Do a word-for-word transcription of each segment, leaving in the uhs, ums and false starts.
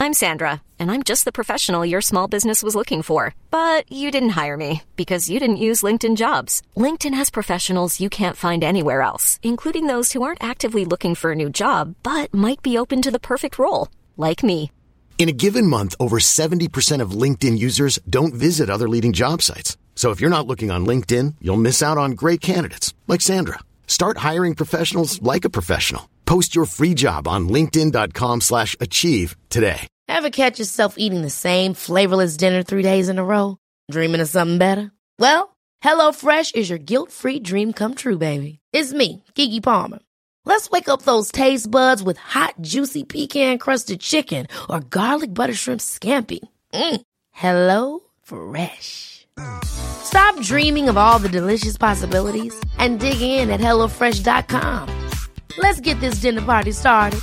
I'm Sandra, and I'm just the professional your small business was looking for. But you didn't hire me because you didn't use LinkedIn Jobs. LinkedIn has professionals you can't find anywhere else, including those who aren't actively looking for a new job, but might be open to the perfect role, like me. In a given month, over seventy percent of LinkedIn users don't visit other leading job sites. So if you're not looking on LinkedIn, you'll miss out on great candidates like Sandra. Start hiring professionals like a professional. Post your free job on linkedin.com slash achieve today. Ever catch yourself eating the same flavorless dinner three days in a row? Dreaming of something better? Well, HelloFresh is your guilt-free dream come true, baby. It's me, Keke Palmer. Let's wake up those taste buds with hot, juicy pecan-crusted chicken or garlic butter shrimp scampi. Mm. Hello Fresh. Stop dreaming of all the delicious possibilities and dig in at hello fresh dot com. Let's get this dinner party started.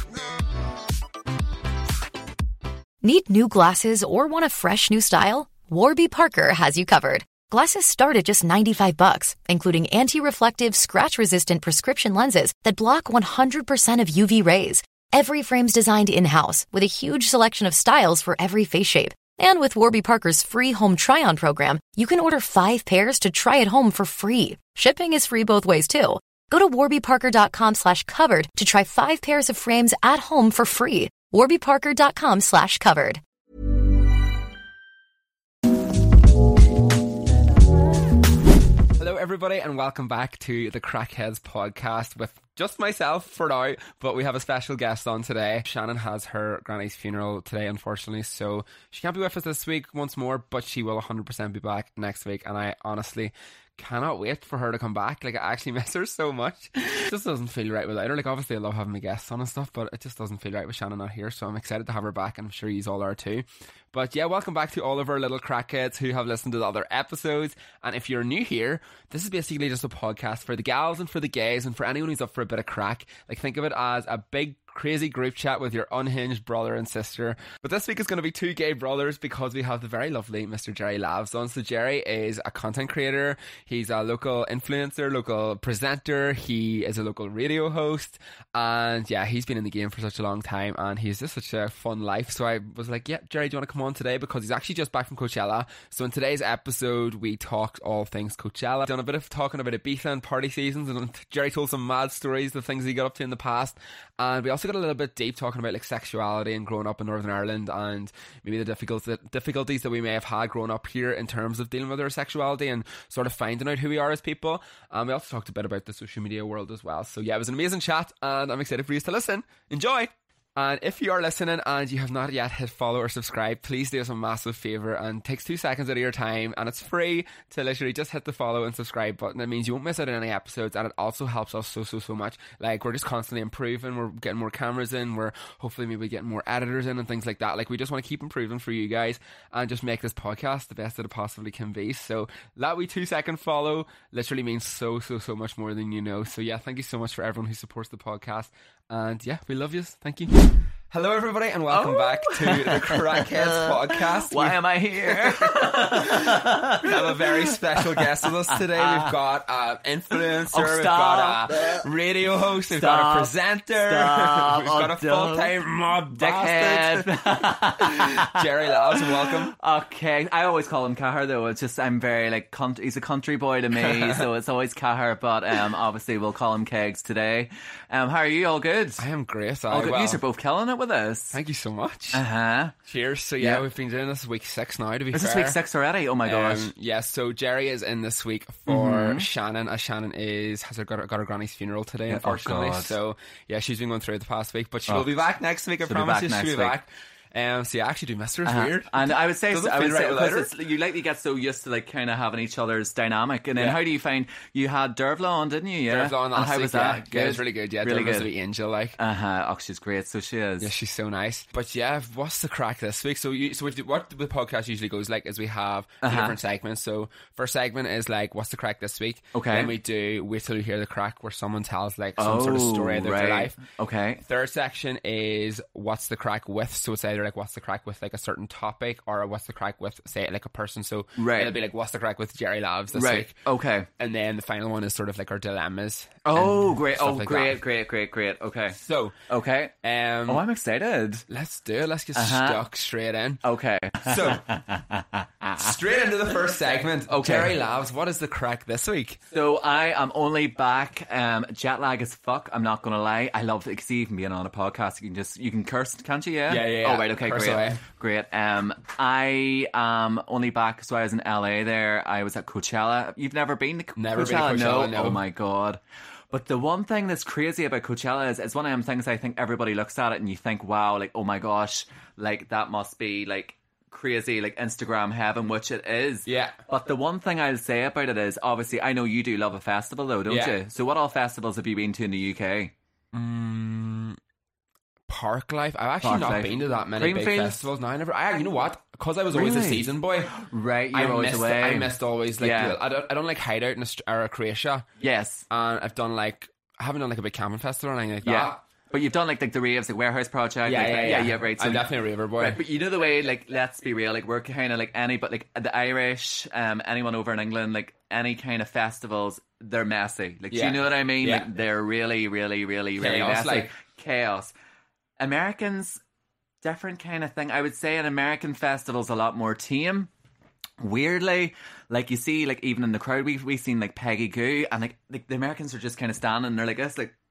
Need new glasses or want a fresh new style? Warby Parker has you covered. Glasses start at just ninety-five bucks, including anti-reflective, scratch-resistant prescription lenses that block one hundred percent of U V rays. Every frame's designed in-house with a huge selection of styles for every face shape. And with Warby Parker's free home try-on program, you can order five pairs to try at home for free. Shipping is free both ways, too. Go to warbyparker.com slash covered to try five pairs of frames at home for free. warbyparker.com slash covered. Hello everybody and welcome back to the Crackheads podcast with just myself for now, but we have a special guest on today. Shannon has her granny's funeral today, unfortunately, so she can't be with us this week once more, but she will one hundred percent be back next week, and I honestly cannot wait for her to come back. Like, I actually miss her so much. It just doesn't feel right without her. Like, obviously I love having my guests on and stuff, but it just doesn't feel right with Shannon not here, so I'm excited to have her back, and I'm sure you all are too. But yeah, welcome back to all of our little crackheads who have listened to the other episodes. And if you're new here, this is basically just a podcast for the gals and for the gays and for anyone who's up for a bit of crack. Like, think of it as a big crazy group chat with your unhinged brother and sister. But this week is going to be two gay brothers because we have the very lovely Mister Jerry Lavs on. So Jerry is a content creator, he's a local influencer, local presenter, he is a local radio host, and yeah, he's been in the game for such a long time and he's just such a fun life. So I was like, yeah, Jerry, do you want to come on today? Because he's actually just back from Coachella. So in today's episode we talked all things Coachella, done a bit of talking about Ibiza and party seasons, and Jerry told some mad stories, the things he got up to in the past, and we also got a little bit deep talking about like sexuality and growing up in Northern Ireland and maybe the difficulties difficulties that we may have had growing up here in terms of dealing with our sexuality and sort of finding out who we are as people. And we also talked a bit about the social media world as well. So yeah, it was an amazing chat and I'm excited for you to listen. Enjoy! And if you are listening and you have not yet hit follow or subscribe, please do us a massive favour, and it takes two seconds out of your time and it's free to literally just hit the follow and subscribe button. It means you won't miss out on any episodes, and it also helps us so so so much. Like, we're just constantly improving, we're getting more cameras in, we're hopefully maybe getting more editors in and things like that. Like, we just want to keep improving for you guys and just make this podcast the best that it possibly can be. So that wee two second follow literally means so so so much more than you know. So yeah, thank you so much for everyone who supports the podcast. And yeah, we love you. Thank you. Hello everybody and welcome oh. back to the Crackheads podcast. Why We've, am I here? We have a very special guest with us today. We've got an influencer, oh, we've got a radio host, we've stop. got a presenter, stop. we've got oh, a full-time mob dickhead. Jerry Lavs, welcome. Okay, I always call him Cahir though. It's just, I'm very like, country, he's a country boy to me, so it's always Cahir, but um, obviously we'll call him Kegs today. Um, how are you? All good? I am great. I, all good. Well, you are both killing it with us. Thank you so much. Uh-huh. Cheers. So yeah, yeah, we've been doing this week six now, to be is fair. Is this week six already? Oh my gosh. Um, yeah, so Jerry is in this week for mm-hmm. Shannon, as Shannon is has her, got, her, got her granny's funeral today, yeah, unfortunately. Oh so yeah, she's been going through it the past week, but she oh. will be back next week, I she'll promise be you. She'll be week. back. Um, so yeah, I actually do miss her. It's uh-huh. weird. And I would say, Doesn't I would feel say, right because it's, you like you get so used to like kind of having each other's dynamic. And then yeah. how do you find you had Dervla on, didn't you? Yeah. Dervla on last and how week, was that? Yeah. Good. Yeah, it was really good. Yeah, really Dervla's good. a wee angel, like. Uh huh. Oh, she's great. So she is. Yeah, she's so nice. But yeah, what's the crack this week? So you, so we've, what the podcast usually goes like is we have two uh-huh. different segments. So first segment is like, what's the crack this week? Okay. Then we do wait till you hear the crack, where someone tells like some oh, sort of story of right. their life. Okay. Third section is what's the crack with? So it's either like what's the crack with like a certain topic, or what's the crack with say like a person. So Right. it'll be like what's the crack with Jerry Lavs this Right. week, Okay. and then the final one is sort of like our dilemmas. Oh, and great. stuff Oh, like great, that. great, great, great. Okay. So Okay. um, Oh, I'm excited. let's do it. Let's get Uh-huh. stuck straight in. Okay. So straight into the first segment. Okay. Jerry Lavs, what is the crack this week? So I am only back. Um, jet lag as fuck. I'm not gonna lie. I love it because even being on a podcast, you can just you can curse, can't you? Yeah. Yeah, yeah, Oh yeah. right. Okay. Curse great. away. Great. Um, I am only back. So I was in L A. There. I was at Coachella. You've never been to Never Coachella? been to Coachella, no. Oh my god. But the one thing that's crazy about Coachella is it's one of them things I think everybody looks at it and you think, wow, like, oh my gosh, like that must be like crazy, like Instagram heaven, which it is. Yeah. But the one thing I'll say about it is, obviously, I know you do love a festival though, don't Yeah. you? So what all festivals have you been to in the U K? Mm, Park Life. I've actually Park not Life. been to that many big Creamfields? festivals. No, I never. I, you know what? Because I was always a Really? season boy. Right, you're I always missed. away. I missed always like. Yeah. I don't. I don't like hideout in Aust- or Croatia. Yes. And I've done like. I haven't done like a big camping festival or anything like Yeah. that. But you've done like, like the raves, like Warehouse Project. Yeah, like, yeah, that- yeah, yeah, right. So I'm definitely a raver boy. Right, but you know the way, like, let's be real, like, we're kind of like any, but like the Irish, um, anyone over in England, like, any kind of festivals, they're messy. Like, do Yeah. you know what I mean? Yeah. Like, they're really, really, really, really Chaos, messy. like- Chaos. Americans, different kind of thing. I would say an American festival's a lot more tame. Weirdly, like, you see, like, even in the crowd, we've, we've seen, like, Peggy Goo, and, like, like the Americans are just kind of standing, and they're like this, like,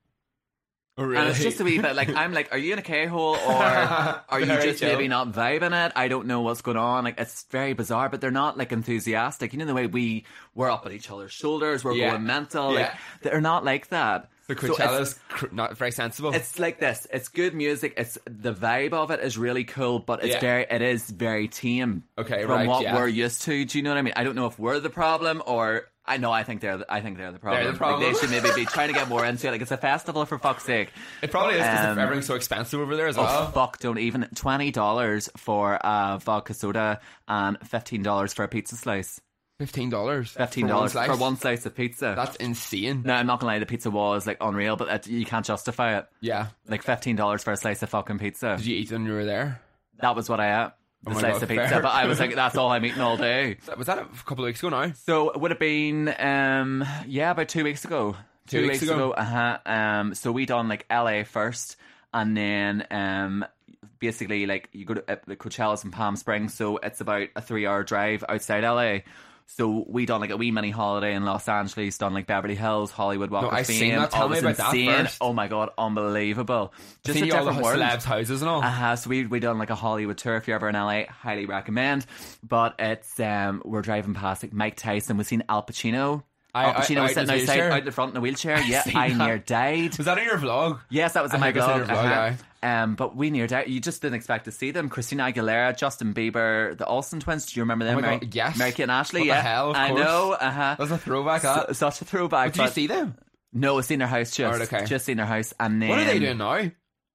Oh, really? and it's just a wee bit like, I'm like, are you in a K-hole or are you Very just chill. maybe not vibing it? I don't know what's going on. Like, it's very bizarre, but they're not like enthusiastic. You know the way we we're up at each other's shoulders, we're Yeah. going mental. Yeah. Like, they're not like that. The So it's- Coachella's cr- not very sensible. It's like this. It's good music. It's the vibe of it is really cool, but it's Yeah. very it is very tame. Okay, from right, what yeah. we're used to. Do you know what I mean? I don't know if we're the problem or I know. I think they're. The, I think they're the problem. They're the problem. Like, they should maybe be trying to get more into it. Like, it's a festival for fuck's sake. It probably is because Um, everything's so expensive over there as Oh well. fuck! Don't even twenty dollars for a vodka soda and fifteen dollars for a pizza slice. Fifteen dollars. Fifteen dollars for one slice of pizza. That's insane. No, I'm not gonna lie. The pizza was like unreal, but it, you can't justify it. Yeah. Like fifteen dollars for a slice of fucking pizza. Did you eat when you were there? That was what I ate. The Oh my slice God, of pizza, fair. but I was like, that's all I'm eating all day. Was that a couple of weeks ago now? So it would have been, um, yeah, about two weeks ago. Two Two, weeks weeks, ago? ago. Uh huh. Um, so we done like L A first, and then um, basically like you go to uh, the Coachella's in Palm Springs, so it's about a three-hour drive outside L A. So we done like a wee mini holiday in Los Angeles, done like Beverly Hills, Hollywood Walk No, of I've Fame. seen that. Tell all me this about that insane. first. Oh my god, unbelievable! Just Seen a you all the different world. celebs' houses and all. Uh huh. So we we done like a Hollywood tour. If you're ever in L A, highly recommend. But it's um we're driving past like Mike Tyson. We've seen Al Pacino. I- Al Pacino I- was out sitting in his outside, wheelchair? out the front in the wheelchair. Yeah, seen I that. near died. Was that in your vlog? Yes, that was in I my think I seen vlog. your vlog, uh-huh. Um, but we near died. You just didn't expect to see them. Christina Aguilera, Justin Bieber, the Olsen twins. Do you remember them? Oh my Mary, God, yes. Mary Kate and Ashley. What the yeah, hell, of I course. know. Uh huh. That's a throwback. That. Such a throwback. Did you but- see them? No, I've seen their house. Just, Right, okay. just seen their house. And then What are they doing now?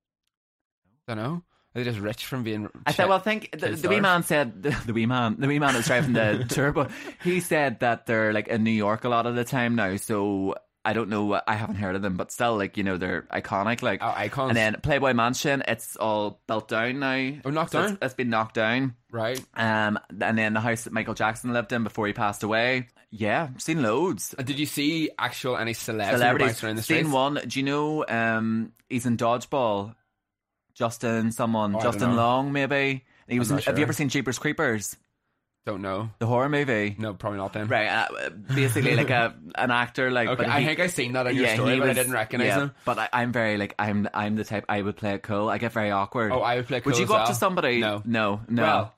Don't know. Are they just rich from being? I thought, well, I think the, Kids the wee stars. man said the, the wee man, the wee man that's driving the turbo. He said that they're like in New York a lot of the time now. So I don't know. I haven't heard of them, but still, like you know, they're iconic. Like Oh, icons. And then Playboy Mansion, it's all built down now. Oh, knocked So down? It's, it's been knocked down. Right. Um, and then the house that Michael Jackson lived in before he passed away. Yeah, seen loads. And did you see actual any celebs Celebrities. around the Seen streets? one. Do you know? Um, he's in Dodgeball. Justin, someone, Oh, I don't Justin know. Long, maybe. He was. I'm In, not Have you sure. ever seen Jeepers Creepers, Don't know. the horror movie? No, probably not then. Right, uh, basically like a an actor, like. Okay, but I he- think I seen that in your yeah, story, he but I was- didn't recognize yeah, him. But I, I'm very like I'm I'm the type I would play it cool. I get very awkward. Oh, I would play cool Would you as go up well. to somebody? No. no, no. Well,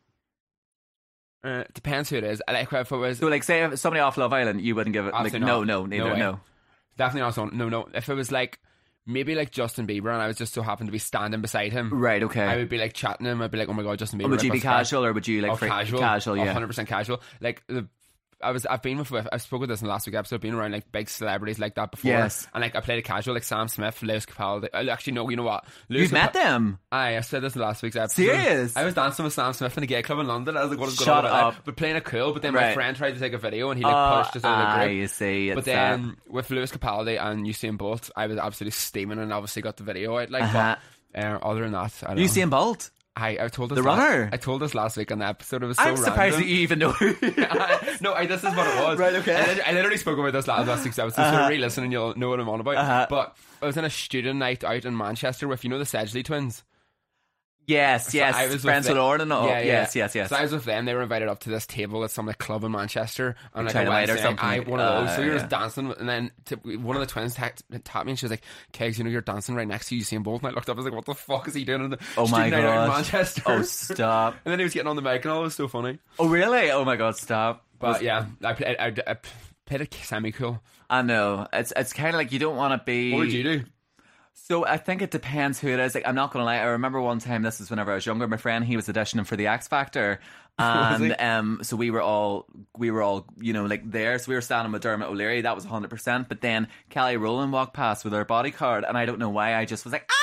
uh, depends who it is. I like if it was so like, say if somebody off Love Island, you wouldn't give it. Like, Absolutely no, not. no, No neither, way. no. definitely not someone. No, no. If it was like maybe like Justin Bieber, and I was just so happened to be standing beside him, Right, okay. I would be like chatting to him. I'd be like, "Oh my god, Justin Bieber!" Or would you like, be what's that? casual or would you like Oh, free- casual, Casual, yeah. hundred percent casual. Like the, I was, I've been with, I've spoken with this in the last week episode. I've been around like big celebrities like that before. Yes. And like I played a casual, like Sam Smith, Lewis Capaldi. I actually no, you know what? Lewis You've met Capa- them? Aye, I said this in last week's episode. Serious? I was dancing with Sam Smith in a gay club in London. I was like, what is going Shut on? about that? up. But playing it cool. But then my Right. friend tried to take a video and he like Oh, pushed us out of the ah, group. you see, But it's then with Lewis Capaldi and Usain Bolt, I was absolutely steaming and obviously got the video out. Like, Uh-huh. but uh, other than that, I don't You know. Usain Bolt? I, I told us The last, runner? I told us last week on the episode. It was so I'm surprised random. that you even know. I, no, I, this is what it was. Right, okay. I, lit- I literally spoke about this last, last week's episode, Uh-huh. so re-listen and you'll know what I'm on about. Uh-huh. But I was in a student night out in Manchester with, you know, the Sedgley twins. Yes, So yes. I was Friends with with them. Lauren and all. Yeah, yeah. Yes, yes, yes. So I was with them. They were invited up to this table at some like club in Manchester on like China a Light or Wednesday. something I like- one of those. uh, so we were yeah. just dancing, and then t- one of the twins ta- tapped me, and she was like, "Kegs, you know you're dancing right next to Usain Bolt." And I looked up, I was like, "What the fuck is he doing in the Oh my student night out in God. Manchester?" Oh, stop. And then he was getting on the mic, and all it was so funny. Oh, really? Oh my God, stop. But Was- yeah, I, I, I, I played it semi cool. I know. It's it's kind of like you don't want to be. What would you do? So I think it depends who it is. Like, I'm not gonna lie. I remember one time. This was whenever I was younger. My friend, he was auditioning for the X Factor, Was he? and um, so we were all we were all you know like there. So we were standing with Dermot O'Leary. That was one hundred percent. But then Kelly Rowland walked past with her body card, and I don't know why. I just was like,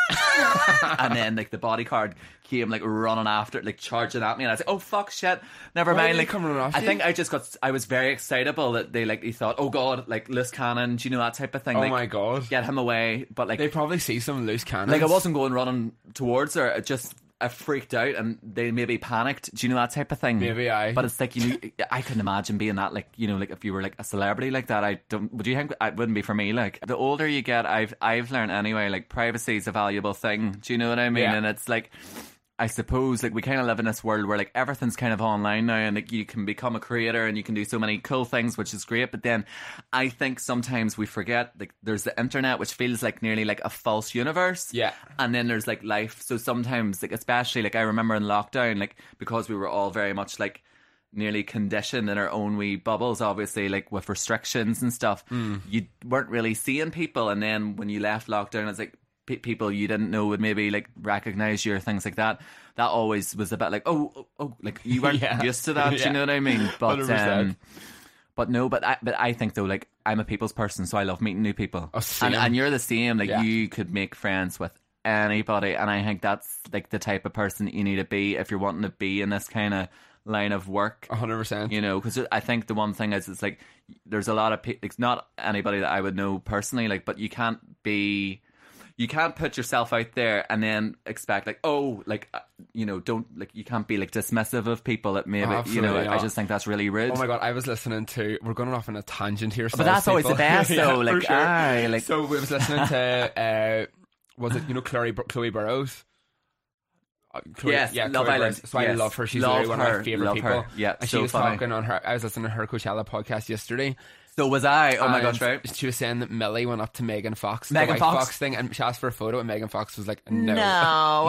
ah! And then like the body card came like running after, like charging at me, and I was like, oh fuck, shit, never Why mind. did they Like, come running after I you? think I just got. I was very excitable that they like. They thought, oh god, like loose cannon. Do you know that type of thing? Oh like, my God. get him away. But like They probably see some loose cannons. like I wasn't going running towards her. It just I freaked out and they maybe panicked. Do you know that type of thing? Maybe I. But it's like you. Know, I couldn't imagine being that. Like you know, like if you were like a celebrity like that. I don't. Would you think it wouldn't be for me? Like the older you get, I've I've learned anyway. Like privacy is a valuable thing. Do you know what I mean? Yeah. And it's like. I suppose like we kind of live in this world where like everything's kind of online now, and like you can become a creator and you can do so many cool things, which is great. But then I think sometimes we forget like there's the internet, which feels like nearly like a false universe. Yeah. And then there's like life. So sometimes like especially like I remember in lockdown, like because we were all very much like nearly conditioned in our own wee bubbles, obviously, like with restrictions and stuff, Mm. you weren't really seeing people. And then when you left lockdown, it's like pe- people you didn't know would maybe like recognize you or things like that. That always was a bit like, oh, oh, oh like you weren't Yeah. used to that. Do Yeah. you know what I mean? But one hundred percent. um, but no, but I, but I think though, like I'm a people's person, so I love meeting new people. Oh, same. and and you're the same. Like Yeah. you could make friends with anybody, and I think that's like the type of person that you need to be if you're wanting to be in this kind of line of work. one hundred percent. You know, because I think the one thing is, it's like there's a lot of people. It's not anybody that I would know personally, like, but you can't be. You can't put yourself out there and then expect like, oh, like, uh, you know, don't, like, you can't be like dismissive of people that maybe, you know, Absolutely I, I not. just think that's really rude. Oh my God, I was listening to, we're going off on a tangent here. But that's always the best though, for like, sure. aye, like, So we was listening to, uh, was it, you know, Chloe, Chloe Burrows? Uh, Chloe, Yes, yeah, Love Chloe Island. Burrows. So I Yes. love her. She's Love literally one of her. my favorite Love people. her. Yeah, and she so was funny. talking on her, I was listening to her Coachella podcast yesterday. so was I, oh my and gosh, right? She was saying that Millie went up to Megan Fox, the Megan White Fox? Fox thing, and she asked for a photo, and Megan Fox was like, no. No.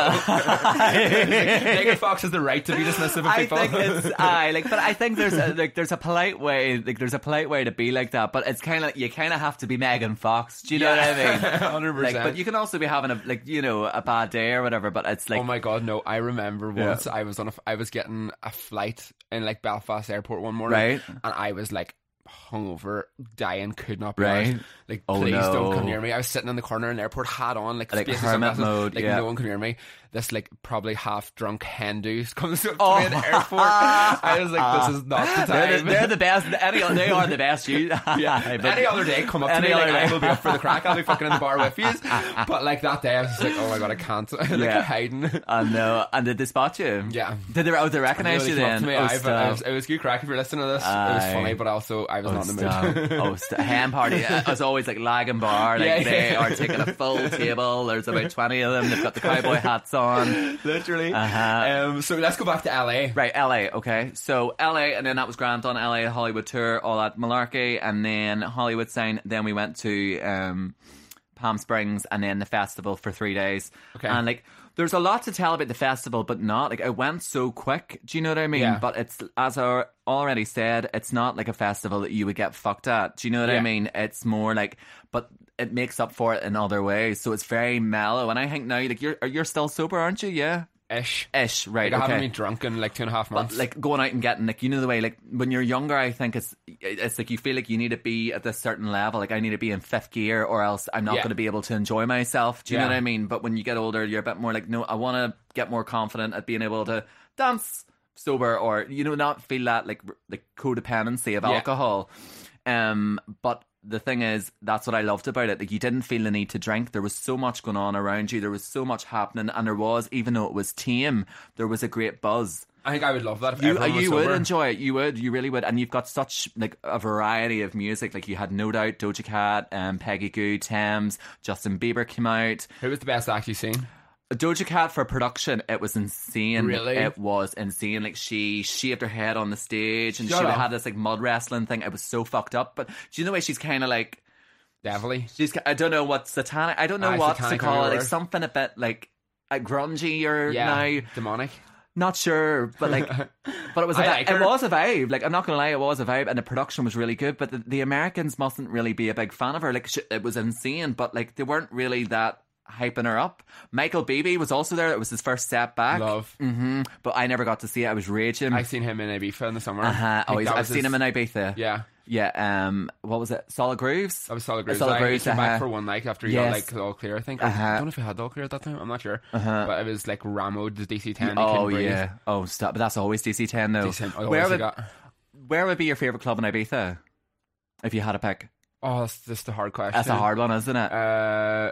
Megan Fox has the right to be dismissive of I people. think it's I like, but I think there's a, like there's a polite way, like there's a polite way to be like that. But it's kind of you kind of have to be Megan Fox. Do you know what I mean? one hundred Like, percent. but you can also be having a like you know a bad day or whatever. But it's like Oh my God, no! I remember once I was on a, I was getting a flight in like Belfast Airport one morning, Right. And I was like hungover, dying, could not be Right. arsed. Like, Oh, please no. don't come near me. I was sitting in the corner in the airport, hat on, like, Like spaces hermit and glasses, mode, like yeah. no one can hear me. This like probably half drunk Hindus comes up to Oh. me in the airport. I was like, this is not the they're time. the, they're the best. Any, they are the best. You, Yeah, but- any other day, come up to Any me, like, other I day. will be up for the crack. I'll be fucking in the bar with you. But like that day, I was just like, oh my God, I can't. like Yeah. hiding. And no, and did they spot you? Yeah. Did they? Oh, they recognize Really you come up then? to me. Oh, I've, stop. it, was, it was good crack if you're listening to this. It was Aye. funny, but also I was Oh, not in the stop. mood. oh, st- ham party. It was always like lagging bar. Like Yeah, they yeah. are taking a full table. There's about twenty of them. They've got the cowboy hats on. Literally. Uh-huh. Um, so let's go back to L A. Right, L A. Okay, so L A, and then that was grand on L A Hollywood tour, all that malarkey, and then Hollywood sign. Then we went to um, Palm Springs, and then the festival for three days. Okay. And like, there's a lot to tell about the festival, but not like it went so quick. Do you know what I mean? Yeah. But it's as I already said, it's not like a festival that you would get fucked at. Do you know what I Yeah. mean? It's more like, but it makes up for it in other ways. So it's very mellow. And I think now, like you're you're still sober, aren't you? Yeah. Ish. Ish, right? Like, I okay. haven't been drunk in like two and a half months. But like going out and getting like you know the way like when you're younger, I think it's it's like you feel like you need to be at this certain level. Like I need to be in fifth gear, or else I'm not Yeah. going to be able to enjoy myself. Do you know Yeah. what I mean? But when you get older, you're a bit more like, no, I want to get more confident at being able to dance sober, or you know, not feel that like like codependency of Yeah. alcohol. Um, but the thing is, that's what I loved about it. Like, you didn't feel the need to drink. There was so much going on around you. There was so much happening, and there was, even though it was tame, there was a great buzz. I think I would love that if You, everyone was you sober. would enjoy it. You would. You really would. And you've got such like a variety of music. Like, you had No Doubt, Doja Cat, um, Peggy Gou, Thames, Justin Bieber came out. Who was the best act you've seen? Doja Cat, for production, it was insane. Really? It was insane. Like, she shaved her head on the stage, and Shut she up. had this like mud wrestling thing. It was so fucked up. But do you know the way she's kind of like, Devilly. she's I don't know what satanic. I don't know Aye, what to satanic call it. or Like, word. something a bit like a grungy or Yeah. now. Demonic. Not sure, but like, but it was a I vi- like it her. was a vibe. Like, I'm not gonna lie, it was a vibe, and the production was really good. But the, the Americans mustn't really be a big fan of her. Like, sh- it was insane, but like, they weren't really that hyping her up. Michael Beebe was also there. It was his first step back. Love. hmm But I never got to see it. I was raging. I seen him in Ibiza in the summer. uh-huh. I Oh, think he's, that I've was seen his- him in Ibiza. Yeah. Yeah. Um, what was it? Solid Grooves. That was Solid Grooves. Solid I- Grooves, He came back uh-huh. for one night after he Yes. got like all clear, I think. Or- Uh-huh. I don't know if he had all clear at that time. I'm not sure. Uh-huh. But it was like Ramo, the D C ten. He Oh couldn't breathe. yeah. Oh stop. But that's always D C ten though. D C ten. Oh, Where where would got? Where would be your favorite club in Ibiza? If you had to pick. Oh, that's just a hard question. That's a hard one, isn't it? Uh,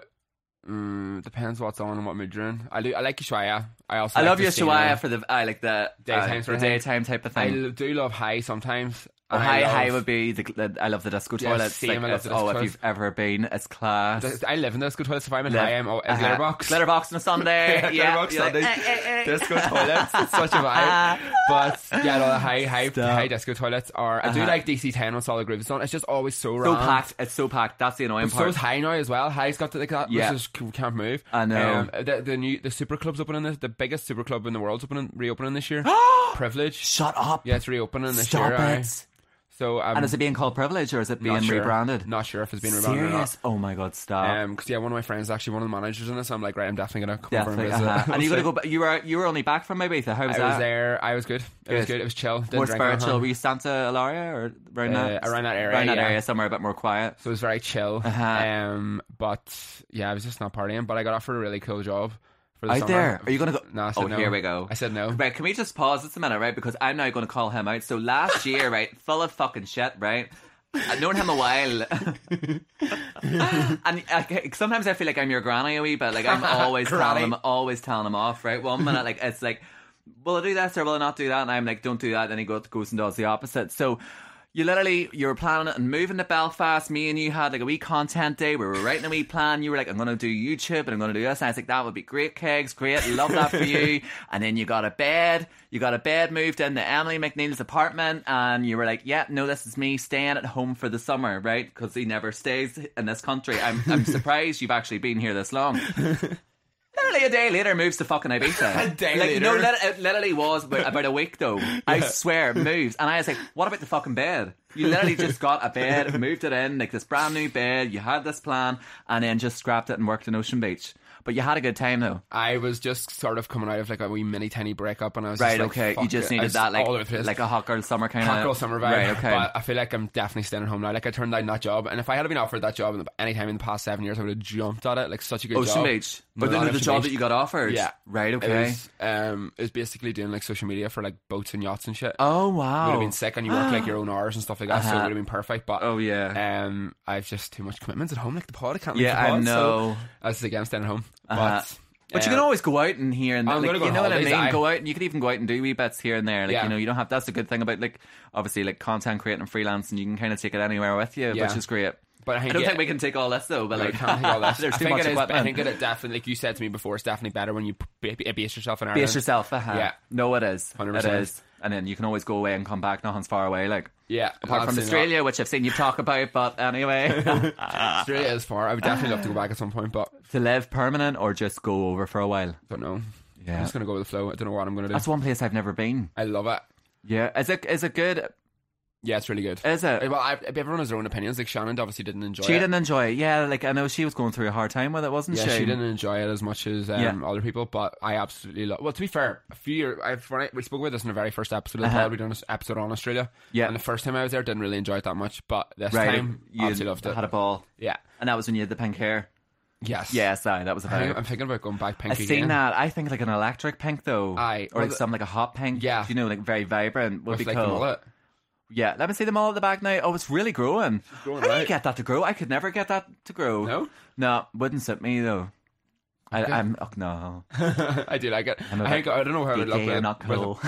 mm, depends what's on and what mood you're in. I, do, I like Ushuaia. I also I like love the your scenery. Ushuaia for the I like the Daytime uh, sort the of thing. daytime type of I thing. l- do love high sometimes. Oh, and high, I love, high would be the, the. I love the disco Yeah, toilets. same, Like, I love it's- the disco oh, if toilets. you've ever been, it's class. I live in disco toilets. If I'm in Live- high, I'm oh, uh-huh. glitterbox. Glitterbox on a Sunday. Yeah, yeah, glitterbox you're like, Sunday. eh, eh, eh. Disco toilets. It's such a vibe. But yeah, no, the high, high, Stop. high disco toilets are. I do Uh-huh. like D C ten on Solid Grooves. It's on. It's just always so So round. packed. It's so packed. That's the annoying But so part. is High now as well. High's got the, like that, Yeah. which is c- can't move. I know. Um, the, the new the super club's opening. This, the biggest super club in the world's opening, reopening this year. Privilege. Shut up. Yeah, it's reopening this Stop year. aye. it. So um, And is it being called Privilege or is it being not sure. rebranded? Not sure if it's being rebranded or not. Serious? Oh my god, stop. Um, because yeah, one of my friends is actually one of the managers in this. So I'm like, right, I'm definitely gonna come Definitely. over and visit. Uh-huh. And you got to go. Back, you were you were only back from Ibiza. How was I that? was there. I was good. It was Good. good. It was chill. Didn't More drink spiritual. anything. Were you Santa Ilaria or around Uh, that? around that area, Around that yeah. area, somewhere a bit more quiet. So it was very chill. Uh-huh. Um, but yeah, I was just not partying. But I got offered a really cool job for the Out summer. there. Are you going to go? No, I said oh, no. here we go. I said no. Right, can we just pause this a minute, right? Because I'm now going to call him out. So last year, right, full of fucking shit, right? I've known him a while. And I, sometimes I feel like I'm your granny a wee bit. Like, I'm always Granny. telling him, always telling him off, right? One minute, like, it's like, will I do this or will I not do that? And I'm like, don't do that. Then he goes, goes and does the opposite. So you literally, you were planning it and moving to Belfast. Me and you had like a wee content day. We were writing a wee plan. You were like, I'm going to do YouTube and I'm going to do this. And I was like, that would be great, Kegs. Great. Love that for you. And then you got a bed. You got a bed moved into Emily McNeil's apartment. And you were like, yeah, no, this is me staying at home for the summer, right? Because he never stays in this country. I'm, I'm surprised you've actually been here this long. Literally a day later, moves to fucking Ibiza. A day like, later? No, lit- it literally was about, about a week though. I swear, it moves. And I was like, what about the fucking bed? You literally just got a bed, moved it in, like this brand new bed, you had this plan, and then just scrapped it and worked in Ocean Beach. But you had a good time though. I was just sort of coming out of like a wee mini tiny breakup, and I was Right, just like, okay. You fuck just it. I needed was that like all over the place. like a hot girl summer kind of hot girl summer vibe. Right, okay. But I feel like I'm definitely staying at home now. Like I turned down that job, and if I had been offered that job in the, any time in the past seven years, I would have jumped at it. Like such a good Ocean job. Beach. No, But then not the Ocean job Beach. that you got offered. Yeah. Right, It okay. was, um, it was basically doing like social media for like boats and yachts and shit. Oh Would wow. have been sick, and you work like your own hours and stuff like that, so it Uh-huh. would have been perfect. But Oh yeah. um, I've just too much commitments at home, like the pod. I can't leave Yeah, the pod, I know. So I was again staying at home, Uh-huh. but. But you uh, can always go out and here and there. I'm Like, gonna go you on know what I holidays, mean? aye. Go out and you could even go out and do wee bits here and there. Like, Yeah. you know, you don't have, that's a good thing about like, obviously like content creating and freelance, and you can kind of take it anywhere with you, Yeah. which is great. But I, I think don't yeah, think we can take all this though, but no, like, we can't take all this. there's I too think much it is. equipment. I think it definitely, like you said to me before, it's definitely better when you b- b- base yourself in Ireland. Base yourself, uh-huh. Yeah. No, it is. one hundred It percent. is. And then you can always go away and come back. Nothing's far away. Like, Yeah, apart from absolutely Australia, not. which I've seen you talk about, but anyway. Australia is far. I would definitely love to go back at some point, but To live permanent or just go over for a while? don't know. Yeah. I'm just gonna go with the flow. I don't know what I'm gonna do. That's one place I've never been. I love it. Yeah. Is it, is it good? Yeah, it's really good. Is it? Well, I, everyone has their own opinions. Like Shannon obviously didn't enjoy She it. didn't enjoy it. Yeah, like I know she was going through a hard time with it, wasn't Yeah, she? she didn't enjoy it as much as um, Yeah. other people, but I absolutely love. Well, to be fair, a few years I've, when I, we spoke about this in the very first episode of the Uh-huh. pod. We done this episode on Australia. Yeah. and the first time I was there, didn't really enjoy it that much, but this Right. time, you absolutely loved it. had a ball. Yeah. And that was when you had the pink hair. Yes. Yes, aye, that was I about think, it. I'm thinking about going back pink I've again. seen that. I think like an electric pink though. Aye. Or Well, like the- some like a hot pink. Yeah. You know, like very vibrant would with be like cool. the mullet. Yeah, let me see them all at the back now. Oh, it's really growing. growing How do right. you get that to grow? I could never get that to grow. No? No, wouldn't suit me though. Okay. I, I'm, oh no. I do like it. I'm a I think, I don't know how I would look Gay with or it. not with cool.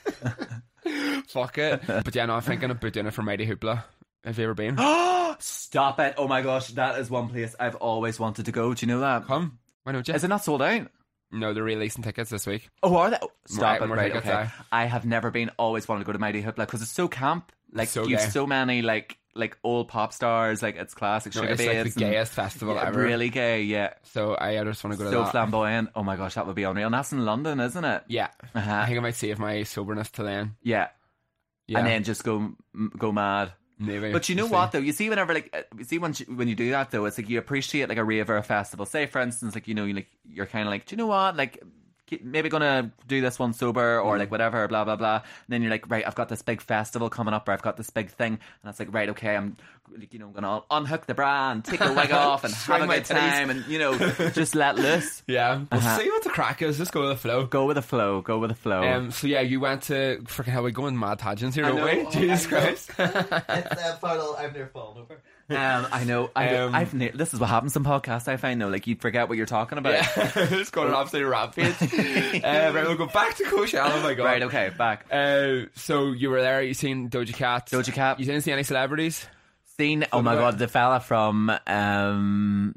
it. Fuck it. But yeah, no, I'm thinking about doing it for Mighty Hoopla. Have you ever been? Stop it. Oh my gosh, that is one place I've always wanted to go. Do you know that? Come. Why don't you? Is it not sold out? No, they're releasing tickets this week. Oh, are they? Oh, stop Right, it. more Right, tickets, okay. aye. I have never been, always wanted to go to Mighty Hoopla because it's so camp. Like, So you've gay. so many, like, like old pop stars. Like, it's classic No, sugar it's like babes the and- gayest festival yeah, ever. really gay, yeah. So I just want to go to So that. flamboyant. Oh my gosh, that would be unreal. And that's in London, isn't it? Yeah. Uh-huh. I think I might save my soberness till then. Yeah. Yeah. And then just go m- go mad. Maybe. But you know We'll what see. though? You see, whenever like uh, you see when you, when you do that though, it's like you appreciate like a rave or a festival. Say for instance, like you know, you like you're kind of like, do you know what? Like ke- maybe gonna do this one sober or like whatever, blah blah blah. And then you're like, right, I've got this big festival coming up, or I've got this big thing, and it's like, right, okay, I'm like, you know, gonna unhook the bra and take the wig off and have Swing a my good time, titties. and you know, just let loose. Yeah. We'll Uh-huh. see what the crack is. Just go with the flow. Go with the flow. Go with the flow. Um, so yeah, you went to freaking hell. We going mad tangents here, I don't know, we? oh, Jesus I know. Christ! It's a final. I've never fallen over. Um, I know. I know Um, I've. Ne- this is what happens in podcasts. I find though, like you forget what you're talking about. Yeah, just going on an absolute rampage. uh, right, we'll go back to Coachella. Oh my god. Right. Okay. Back. Uh, so you were there. You seen Doja Cat? Doja Cat. You didn't see any celebrities? Seen. Oh my about- god, the fella from um.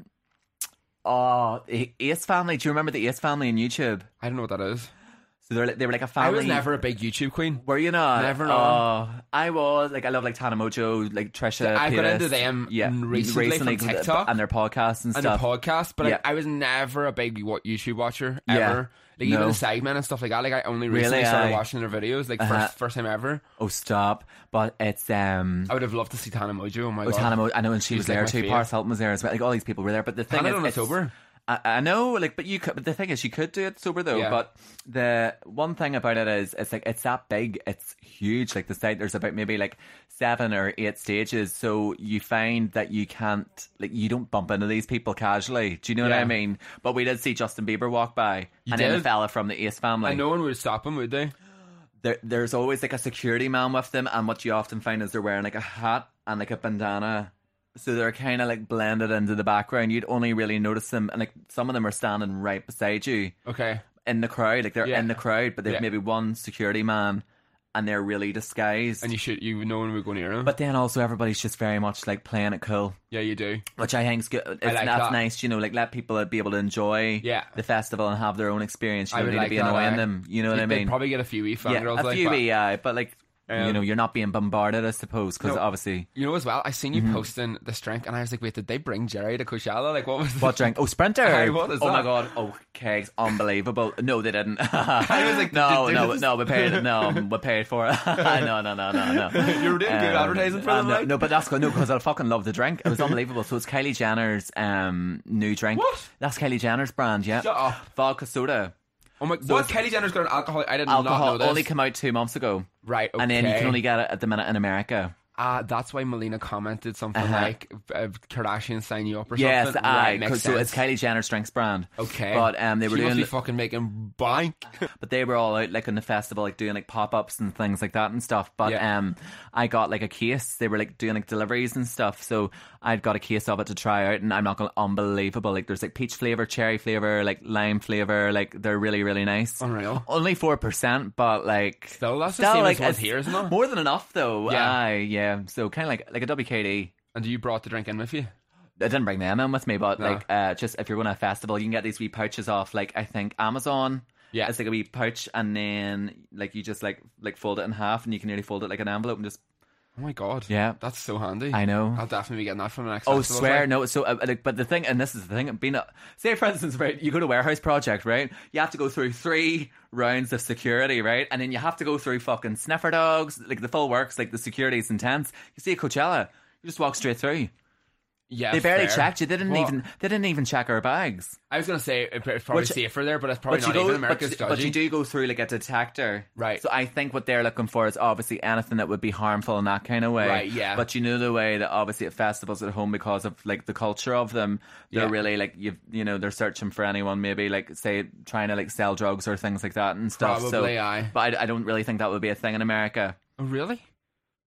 Oh, the Ace Family. Do you remember the Ace Family on YouTube? I don't know what that is. So they're like, they were like a I family. was never a big YouTube queen. Were you not? Never Oh, known. I was like I love like Tana Mojo, like Trisha. I got Paytas. into them yeah, recently from cause- TikTok. and their podcasts and And stuff. the podcast, but Yeah. I, I was never a big wa- YouTube watcher Yeah. ever. Like even No. the segment and stuff like that. Like I only recently Really, started aye. watching their videos. Like Uh-huh. first first time ever. Oh, stop! But it's um. I would have loved to see Tana Mojo. Oh my Oh, god. Tana Mo- I know, and she, She was, was, like, there my too. fave. Paris Hilton was there as well. Like all these people were there. But the thing Tana is, done it it's, sober. I, I know, like, but you could. But the thing is, you could do it sober though. Yeah. But the one thing about it is, it's like it's that big. It's huge. Like the site, there's about maybe like seven or eight stages. So you find that you can't, like, you don't bump into these people casually. Do you know what Yeah. I mean? But we did see Justin Bieber walk by, You and then the did? fella from the Ace Family. And no one would stop him, would they? There, there's always like a security man with them, and what you often find is they're wearing like a hat and like a bandana, so they're kind of like blended into the background. You'd only really notice them, and like some of them are standing right beside you Okay. in the crowd, like they're Yeah. in the crowd, but they've Yeah. maybe one security man, and they're really disguised. And you should you no one would go near him. But then also everybody's just very much like playing it cool, yeah, you do. which I think's good. It's, like that's that. nice, you know, like let people be able to enjoy Yeah. the festival and have their own experience. You I don't would need like to be that, annoying aye. them. You know what I They'd mean? probably get a few wee Yeah, fangirls a like few but- wee, yeah, but like you Um, know, you're not being bombarded, I suppose, because No. obviously. You know as well, I seen you posting this drink and I was like, wait, did they bring Jerry to Coachella? Like what was What drink? Oh, Sprinter. Aye, what is oh my that? god. Oh, kegs, unbelievable. No, they didn't. I was like, no, did- did no, this- no. We paid. No, we paid for it. no, no, no, no, no. You were doing good advertising for uh, them, no, like? no, but that's good. No, because I fucking love the drink. It was unbelievable. So it's Kylie Jenner's um new drink. What? That's Kylie Jenner's brand. Yeah. Shut up. Vodka soda. Oh my So what? it's- Kylie Jenner's got an alcohol I did not know Alcohol this. only came out two months ago, Right, okay. and then you can only get it at the minute in America. Ah, that's why Melina commented something Uh-huh. like uh, Kardashian sign you up or Yes, something. aye. Right, makes 'cause- so sense. it's Kylie Jenner's drinks brand. Okay. But um, they were she must doing. be fucking making bank. But they were all out like in the festival, like doing like pop ups and things like that and stuff. But Yeah. um, I got like a case. They were like doing like deliveries and stuff. So I'd got a case of it to try out, and I'm not going to unbelievable. Like there's like peach flavor, cherry flavor, like lime flavor. Like they're really really nice. Unreal. Only four percent, but like Still, that's the same as what's it's here, isn't it? More than enough though. Yeah. Aye, yeah. So kind of like like a W K D. And you brought the drink in with you? I didn't bring them in with me, but No. like, uh, just if you're going to a festival, you can get these wee pouches off. Like, I think Amazon. Yeah. It's like a wee pouch, and then like you just like like fold it in half, and you can nearly fold it like an envelope, and just. Oh my god. Yeah. That's so handy. I know. I'll definitely be getting that from the next Oh, festival, swear like. no. So, uh, like, but the thing, and this is the thing, being a say for instance, right, you go to Warehouse Project, right? You have to go through three rounds of security, right, and then you have to go through fucking sniffer dogs, like the full works, like the security is intense. You see at Coachella, you just walk straight through. Yeah, They barely fair. checked you. They didn't What? even. They didn't even check our bags. I was going to say it's probably Which- safer there, but it's probably But not you go, even America's but, dodgy. but you do go through like a detector, Right. So I think what they're looking for is obviously anything that would be harmful in that kind of way, Right, yeah. But you know the way that obviously at festivals at home, because of like the culture of them, they're Yeah. really like you you know they're searching for anyone maybe like say trying to like sell drugs or things like that and stuff. so, Probably, aye. But I, I don't really think that would be a thing in America. Oh, really?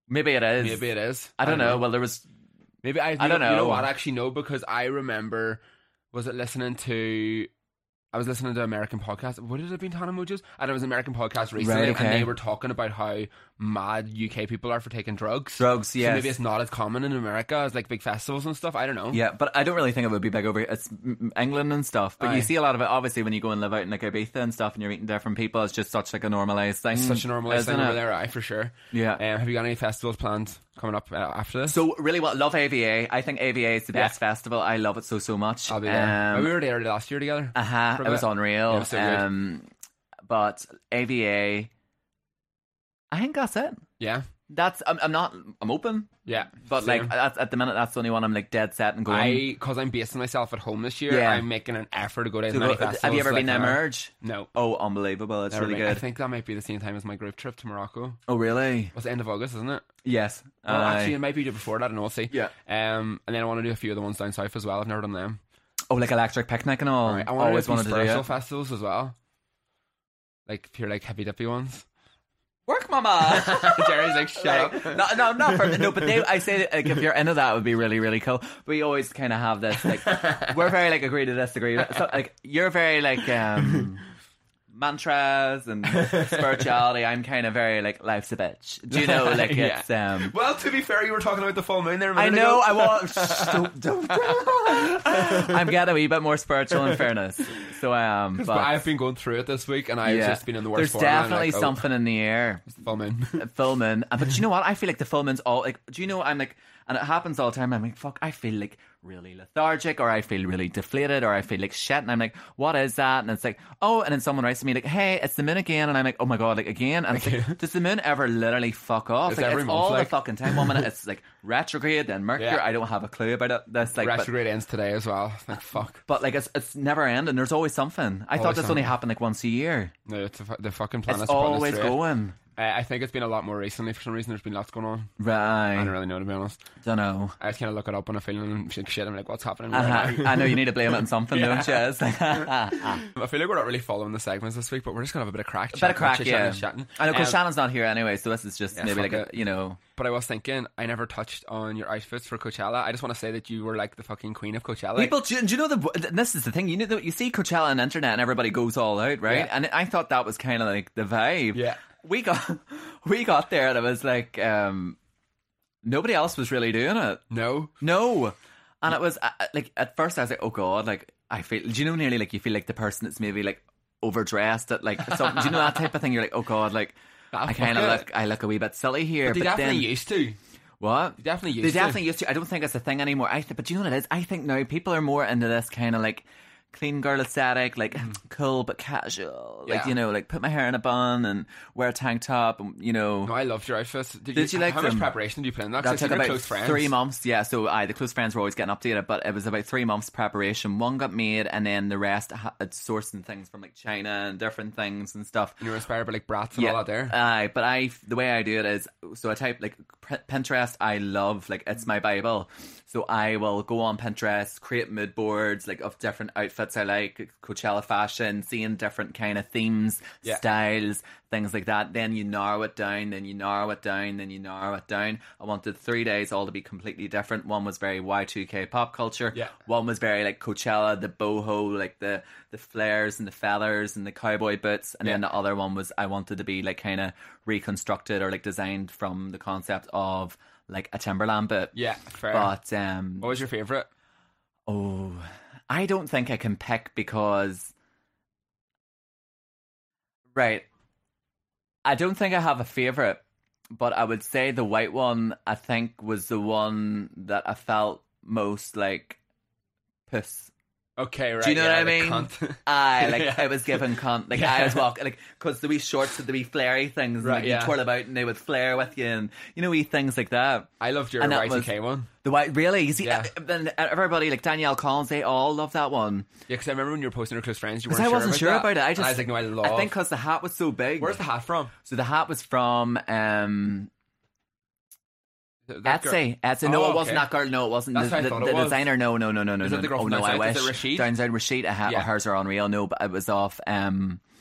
Maybe it is. Maybe it is. I don't, I don't know. know. Well, Well, there was. Maybe I. I don't know. You know what? Actually, no, because I remember. Was it listening to? I was listening to an American podcast. What did it be? Tana Mojos? And it was an American podcast recently, Right, okay. and they were talking about how mad U K people are for taking drugs. Drugs, So yes. maybe it's not as common in America as like big festivals and stuff. I don't know. Yeah, but I don't really think it would be big over it's mm, England and stuff. But Aye. you see a lot of it, obviously, when you go and live out in like Ibiza and stuff, and you're meeting different people. It's just such like a normalised thing. It's such a normalised isn't thing over it? there, aye, for sure. Yeah. Um, have you got any festivals planned coming up uh, after this? So really, what love A V A. I think A V A is the Yeah. best festival. I love it so so much. I'll be there. Um, we were there last year together. Uh huh. For a It was bit. unreal. Yeah, it was so good. um, but A V A, I think that's it. Yeah. That's I'm, I'm not I'm open, Yeah. but Same. like that's, at the minute that's the only one I'm like dead set and going. I, because I'm basing myself at home this year, Yeah. I'm making an effort to go to as To many go- festivals. have you ever as I been to can. Emerge? No. Oh, unbelievable! It's Never really been. I good. think that might be the same time as my group trip to Morocco. Oh, really? It's the end of August, isn't it? Yes. Well, Aye. actually, it might be before that, I don't know, we'll see. Yeah. Um, and then I want to do a few of the ones down south as well. I've never done them. Oh, like Electric Picnic and all. Right. I want Always to do a wanted few to do spiritual it. festivals as well. Like pure, like hippy dippy ones. Work, mama. Jerry's like, shut Like, up. no, no, not for no, but they, I say that, like, if you're into that, it would be really, really cool. We always kind of have this, like, we're very like agree to disagree. So, like, you're very like um, mantras and spirituality. I'm kind of very like life's a bitch. Do you know? Like Yeah. it's um. Well, to be fair, you were talking about the full moon there a I minute know. ago. I want. Shh, don't, don't. I'm getting a wee bit more spiritual in fairness. So I am. But But I've been going through it this week, and I've yeah. just been in the worst There's form. and I'm definitely like, oh, something in the air. it's the full moon. Full moon. Uh, But you know what? I feel like the full moon's all like. Do you know? I'm like, and it happens all the time. I'm like, fuck. I feel like really lethargic, or I feel really deflated, or I feel like shit. And I'm like, what is that? And it's like, oh. And then someone writes to me like, hey, it's the moon again. And I'm like, oh my god, like again. And it's like, does the moon ever literally fuck off? It's like, every it's month, all like. the fucking time. One minute it's like retrograde, then Mercury. Yeah. I don't have a clue about it. This like, but, Retrograde ends today as well. Like, fuck. but like it's it's never ending. There's always something. I thought Always this only something. happened like once a year. No, it's a, fu- the fucking planets It's are putting us always through it. going. Uh, I think it's been a lot more recently. For some reason, there's been lots going on. I Right. don't really know, to be honest. Don't know. I just kind of look it up when I'm feeling like shit. I'm like, what's happening Uh-huh. right now? I know you need to blame it on something, Yeah. don't you? It's like, I feel like we're not really following the segments this week, but we're just going to have a bit of crack. a bit of crack, yeah. Chatting. I know, because Um, Shannon's not here anyway, so this is just yeah, maybe fuck like, a, it. you know. But I was thinking, I never touched on your outfits for Coachella. I just want to say that you were like the fucking queen of Coachella. People, do, do you know the? This is the thing. You know, the, you see Coachella on the internet, and everybody goes all out, right? Yeah. And I thought that was kind of like the vibe. Yeah. We got, we got there, and it was like um, nobody else was really doing it. No. No, and it was uh, like at first I was like, oh god, like I feel. Do you know nearly like you feel like the person that's maybe like overdressed at like something? Do you know that type of thing? You're like, oh god, like Ah, I kind of fuck it. look, I look a wee bit silly here. They but definitely then, used to. what? They definitely They used to. definitely used to. I don't think it's a thing anymore. I th- but you know what it is? I think now people are more into this kind of like clean girl aesthetic, like cool but casual. Like, Yeah. you know, like put my hair in a bun and wear a tank top, and, you know. No, I loved your outfits. Did, Did you like How them? much preparation did you put in that? 'Cause That I took seen your about close friends. three months. Yeah, so I the close friends were always getting updated, but it was about three months preparation. One got made, and then the rest ha- had sourcing things from like China and different things and stuff. And you were inspired by like brats and all that there. Aye, but I the way I do it is so I type like P- Pinterest. I love like it's my bible. So I will go on Pinterest, create mood boards like of different outfits I like, Coachella fashion, seeing different kind of themes, Yeah. styles, things like that. Then you narrow it down, then you narrow it down, then you narrow it down. I wanted three days all to be completely different. One was very Y two K pop culture. Yeah. One was very like Coachella, the boho, like the the flares and the feathers and the cowboy boots. And then Yeah. the other one was I wanted to be like kind of reconstructed or like designed from the concept of like a Timberland boot. Yeah, fair. But um What was your favourite? oh, I don't think I can pick because right. I don't think I have a favorite, but I would say the white one I think was the one that I felt most like puss. Okay, right. Do you know yeah, what I the mean? cunt. Aye, like Yeah. I was given cunt. Like Yeah. I was walking, like because the wee shorts with the wee flary things, and Right, like, yeah. you twirl about and they would flare with you, and you know wee things like that. I loved your And that Y two was- K one. The white, really, you see, Yeah. uh, then everybody like Danielle Collins, they all love that one. Yeah, because I remember when you were posting your close friends, you weren't Because I sure wasn't about sure that. about it. I And just, I was like, no, I love. I think because the hat was so big. Where's the hat from? So the hat was from um, That girl- Etsy. Etsy. No, Oh, it wasn't okay. that girl. No, it wasn't. That's the what I the, thought it the was. designer. No, no, no, no, no. Is no, it the girl oh from no, Down I South? wish. Is it Rashid? Down South Rashid. A hat. Yeah. Hers are unreal. No, but it was off. Um,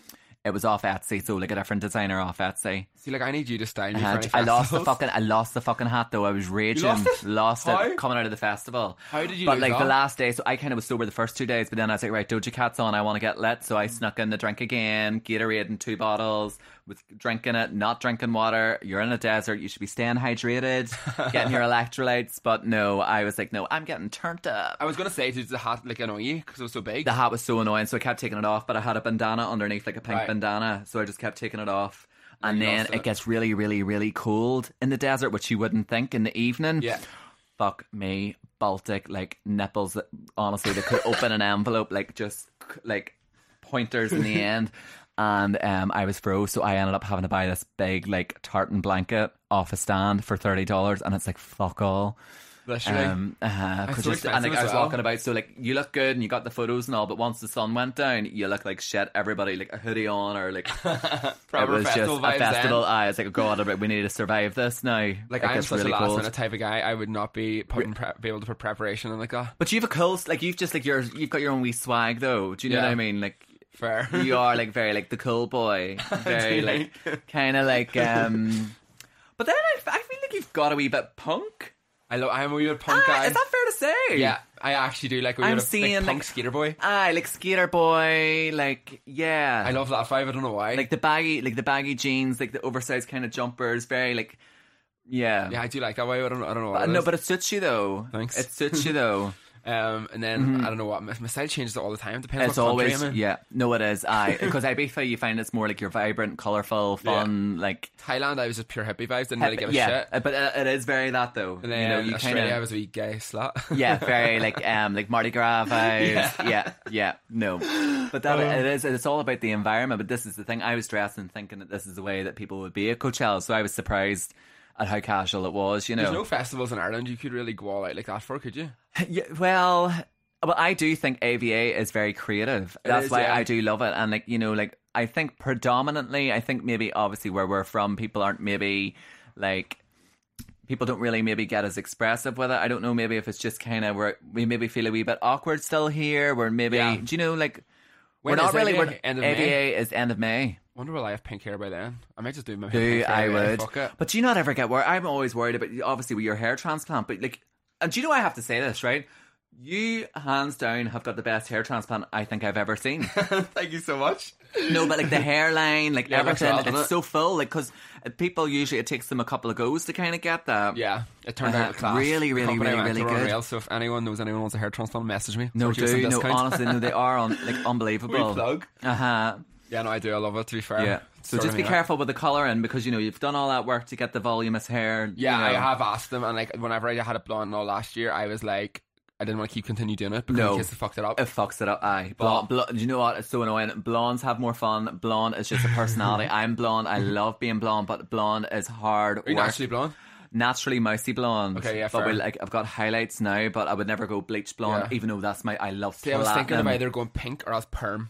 it was off Etsy, so like a different designer off Etsy. See, like I need you to style me Uh, for I any lost the festivals. fucking I lost the fucking hat though. I was raging. lost it? Lost How? it coming out of the festival. How did you But lose like that? the last day, so I kind of was sober the first two days, but then I was like, right, Doja Cat's on. I want to get lit, so I snuck in the drink again. Gatorade in two bottles with drinking it, not drinking water. You're in a desert. You should be staying hydrated, getting your electrolytes. But no, I was like, no, I'm getting turned up. I was gonna say, did the hat like annoy you because it was so big? The hat was so annoying, so I kept taking it off, but I had a bandana underneath, like a pink Right. bandana, so I just kept taking it off. And you then lost it it. gets really, really, really cold in the desert, which you wouldn't think in the evening. Yeah. Fuck me, Baltic, like nipples that honestly they could open an envelope, like just like pointers in the end. And um, I was froze, so I ended up having to buy this big like tartan blanket off a stand for thirty dollars, and it's like fuck all. Literally. Um, uh, It's cause so just, and like, expensive I as was well. walking about, so like you look good and you got the photos and all, but once the sun went down, you look like shit. Everybody like a hoodie on or like it Proper was just festival a vibes festival. then. I was like, God, we need to survive this now. Like It I'm gets such really a last cold. minute type of guy. I would not be putting pre- be able to put preparation in like that. But you have a cool, like you've just like your, you've got your own wee swag though. Do you know Yeah. what I mean? Like Fair. you are like very like the cool boy, very Do like kind of like. um But then I, I feel like you've got a wee bit punk. I love. I'm a wee bit punk Ah, guy. is that fair to say? Yeah, I actually do like a wee I'm bit of, seeing, like, punk like- skater boy. Aye, like skater boy, like yeah. I love that vibe. I don't know why. like the baggy, like the baggy jeans, like the oversized kind of jumpers, very like, yeah. yeah, I do like that way. I don't. I don't know. What But, it no, is. but it suits you though. Thanks. It suits you though. Um, and then I don't know what my, my style changes all the time. Depends It's what country always I'm in. yeah. No, it is. I because Ibiza, you find it's more like you're vibrant, colourful, fun, like Thailand, I was just pure hippie vibes. Didn't really give a yeah. shit. But it, it is very that though. And then you know, you Australia, kind I of was a wee gay slut. yeah, very like um like Mardi Gras vibes. Yeah, yeah, yeah. No, but that it is. It's all about the environment. But this is the thing. I was dressed and thinking that this is the way that people would be at Coachella, so I was surprised at how casual it was. You know, There's no festivals in Ireland you could really go all out like that for, could you? Yeah, well, well, I do think A V A is very creative. It That's is, why yeah. I do love it. And like, you know, like I think predominantly, I think maybe obviously where we're from, people aren't maybe like people don't really maybe get as expressive with it. I don't know, maybe if it's just kind of where we maybe feel a wee bit awkward still here. We're maybe, Yeah. do you know, like When we're not is really. A V A? We're, End of A V A May? is end of May. Wonder will I have pink hair by then? I might just do my Do pink hair. I yeah, would, Fuck it. but do you not ever get worried? I'm always worried about obviously with your hair transplant, but like, and do you know I have to say this right? You hands down have got the best hair transplant I think I've ever seen. Thank you so much. No, but like the hairline, like Yeah, it looks everything, well, doesn't it's it? so full. Like because people usually it takes them a couple of goes to kind of get that. Yeah, it turned Uh, out class. really, The really, company really, went really to good. Unreal, so if anyone knows anyone wants a hair transplant, message me. No, Sort you some do no, discount. honestly, no, they are on like unbelievable. Wee plug. Uh huh. Yeah, no, I do. I love it. To be fair. Yeah. So Sort just of be me out. careful with the colouring because you know you've done all that work to get the voluminous hair. Yeah, you know. I have asked them, and like whenever I had it blonde and all last year, I was like, I didn't want to keep continue doing it because No. in case they fucked it up. It fucks it up. Aye, blonde. But- Bl- do you know what? It's so annoying. Blondes have more fun. Blonde is just a personality. I'm blonde. I love being blonde, but blonde is hard Are you work. naturally blonde? Naturally mousy blonde. Okay, yeah, but fair. we, like I've got highlights now, but I would never go bleach blonde, Yeah. even though that's my. I love. See, I was thinking of platinum. either going pink or else perm.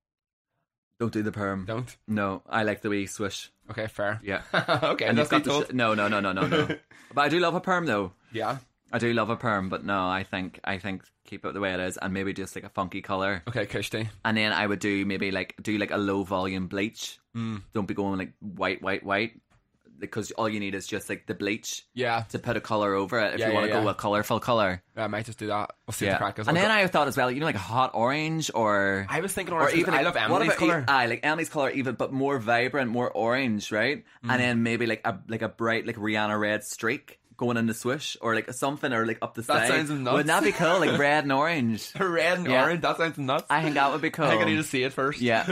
Don't do the perm. Don't. No, I like the wee swish. Okay, fair. Yeah. okay, And that's you've got me the told. sh- no, no, no, no, no, no. But I do love a perm though. Yeah. I do love a perm, but no, I think I think keep it the way it is, and maybe just like a funky color. Okay, Kushti. And then I would do maybe like do like a low volume bleach. Mm. Don't be going like white, white, white, because all you need is just like the bleach Yeah. to put a color over it. If Yeah, you want to yeah, go yeah. a colorful color, I might just do that. We'll see what yeah. the crack is. And I'll then go- I thought as well, you know, like a hot orange or I was thinking or orange. even I like, love what Emily's about color. Aye, like Emily's color, even but more vibrant, more orange, right? Mm. And then maybe like a like a bright like Rihanna red streak going in the swoosh, or like something, or like up the That side. sounds nuts. Wouldn't that be cool? Like red and orange. Red and Yeah. orange. That sounds nuts. I think that would be cool. I think I need to see it first. Yeah.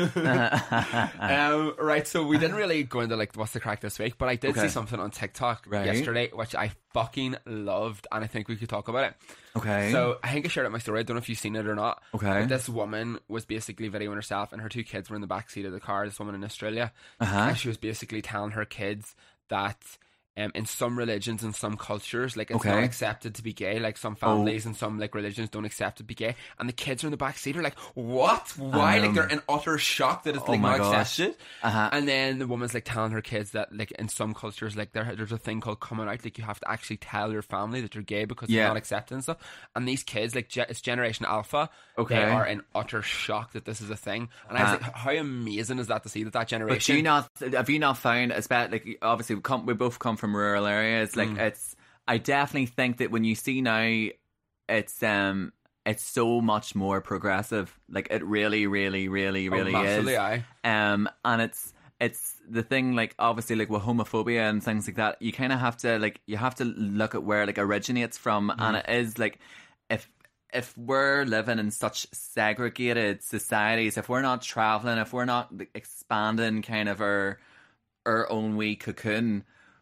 um, right, so we didn't really go into like what's the crack this week, but I did Okay. see something on TikTok Right. yesterday which I fucking loved, and I think we could talk about it. Okay. So I think I shared it in my story. I don't know if you've seen it or not. Okay. But this woman was basically videoing herself, and her two kids were in the back seat of the car. This woman in Australia, Uh-huh. and she was basically telling her kids that Um, in some religions and some cultures, like it's Okay. not accepted to be gay. Like some families and some like religions don't accept it to be gay, and the kids are in the back seat are like, "What? Why?" Um, like they're in utter shock that it's oh like my not gosh. accepted. Uh-huh. And then the woman's like telling her kids that like in some cultures, like there, there's a thing called coming out. Like you have to actually tell your family that you're gay because Yeah. they're not accepted and stuff. And these kids, like ge- it's Generation Alpha, Okay. they are in utter shock that this is a thing. And I was Uh, like, how amazing is that to see that that But generation? do you not have you not found it's bad? Like obviously we come we both come from rural areas. Like Mm. it's I definitely think that when you see now, it's um it's so much more progressive. Like it really, really, really, Oh, really massively, is. aye. Um, and it's it's the thing. Like obviously, like with homophobia and things like that, you kind of have to like you have to look at where it, like originates from, and it is like if. If we're living in such segregated societies, if we're not traveling, if we're not like, expanding kind of our our own wee cocoon,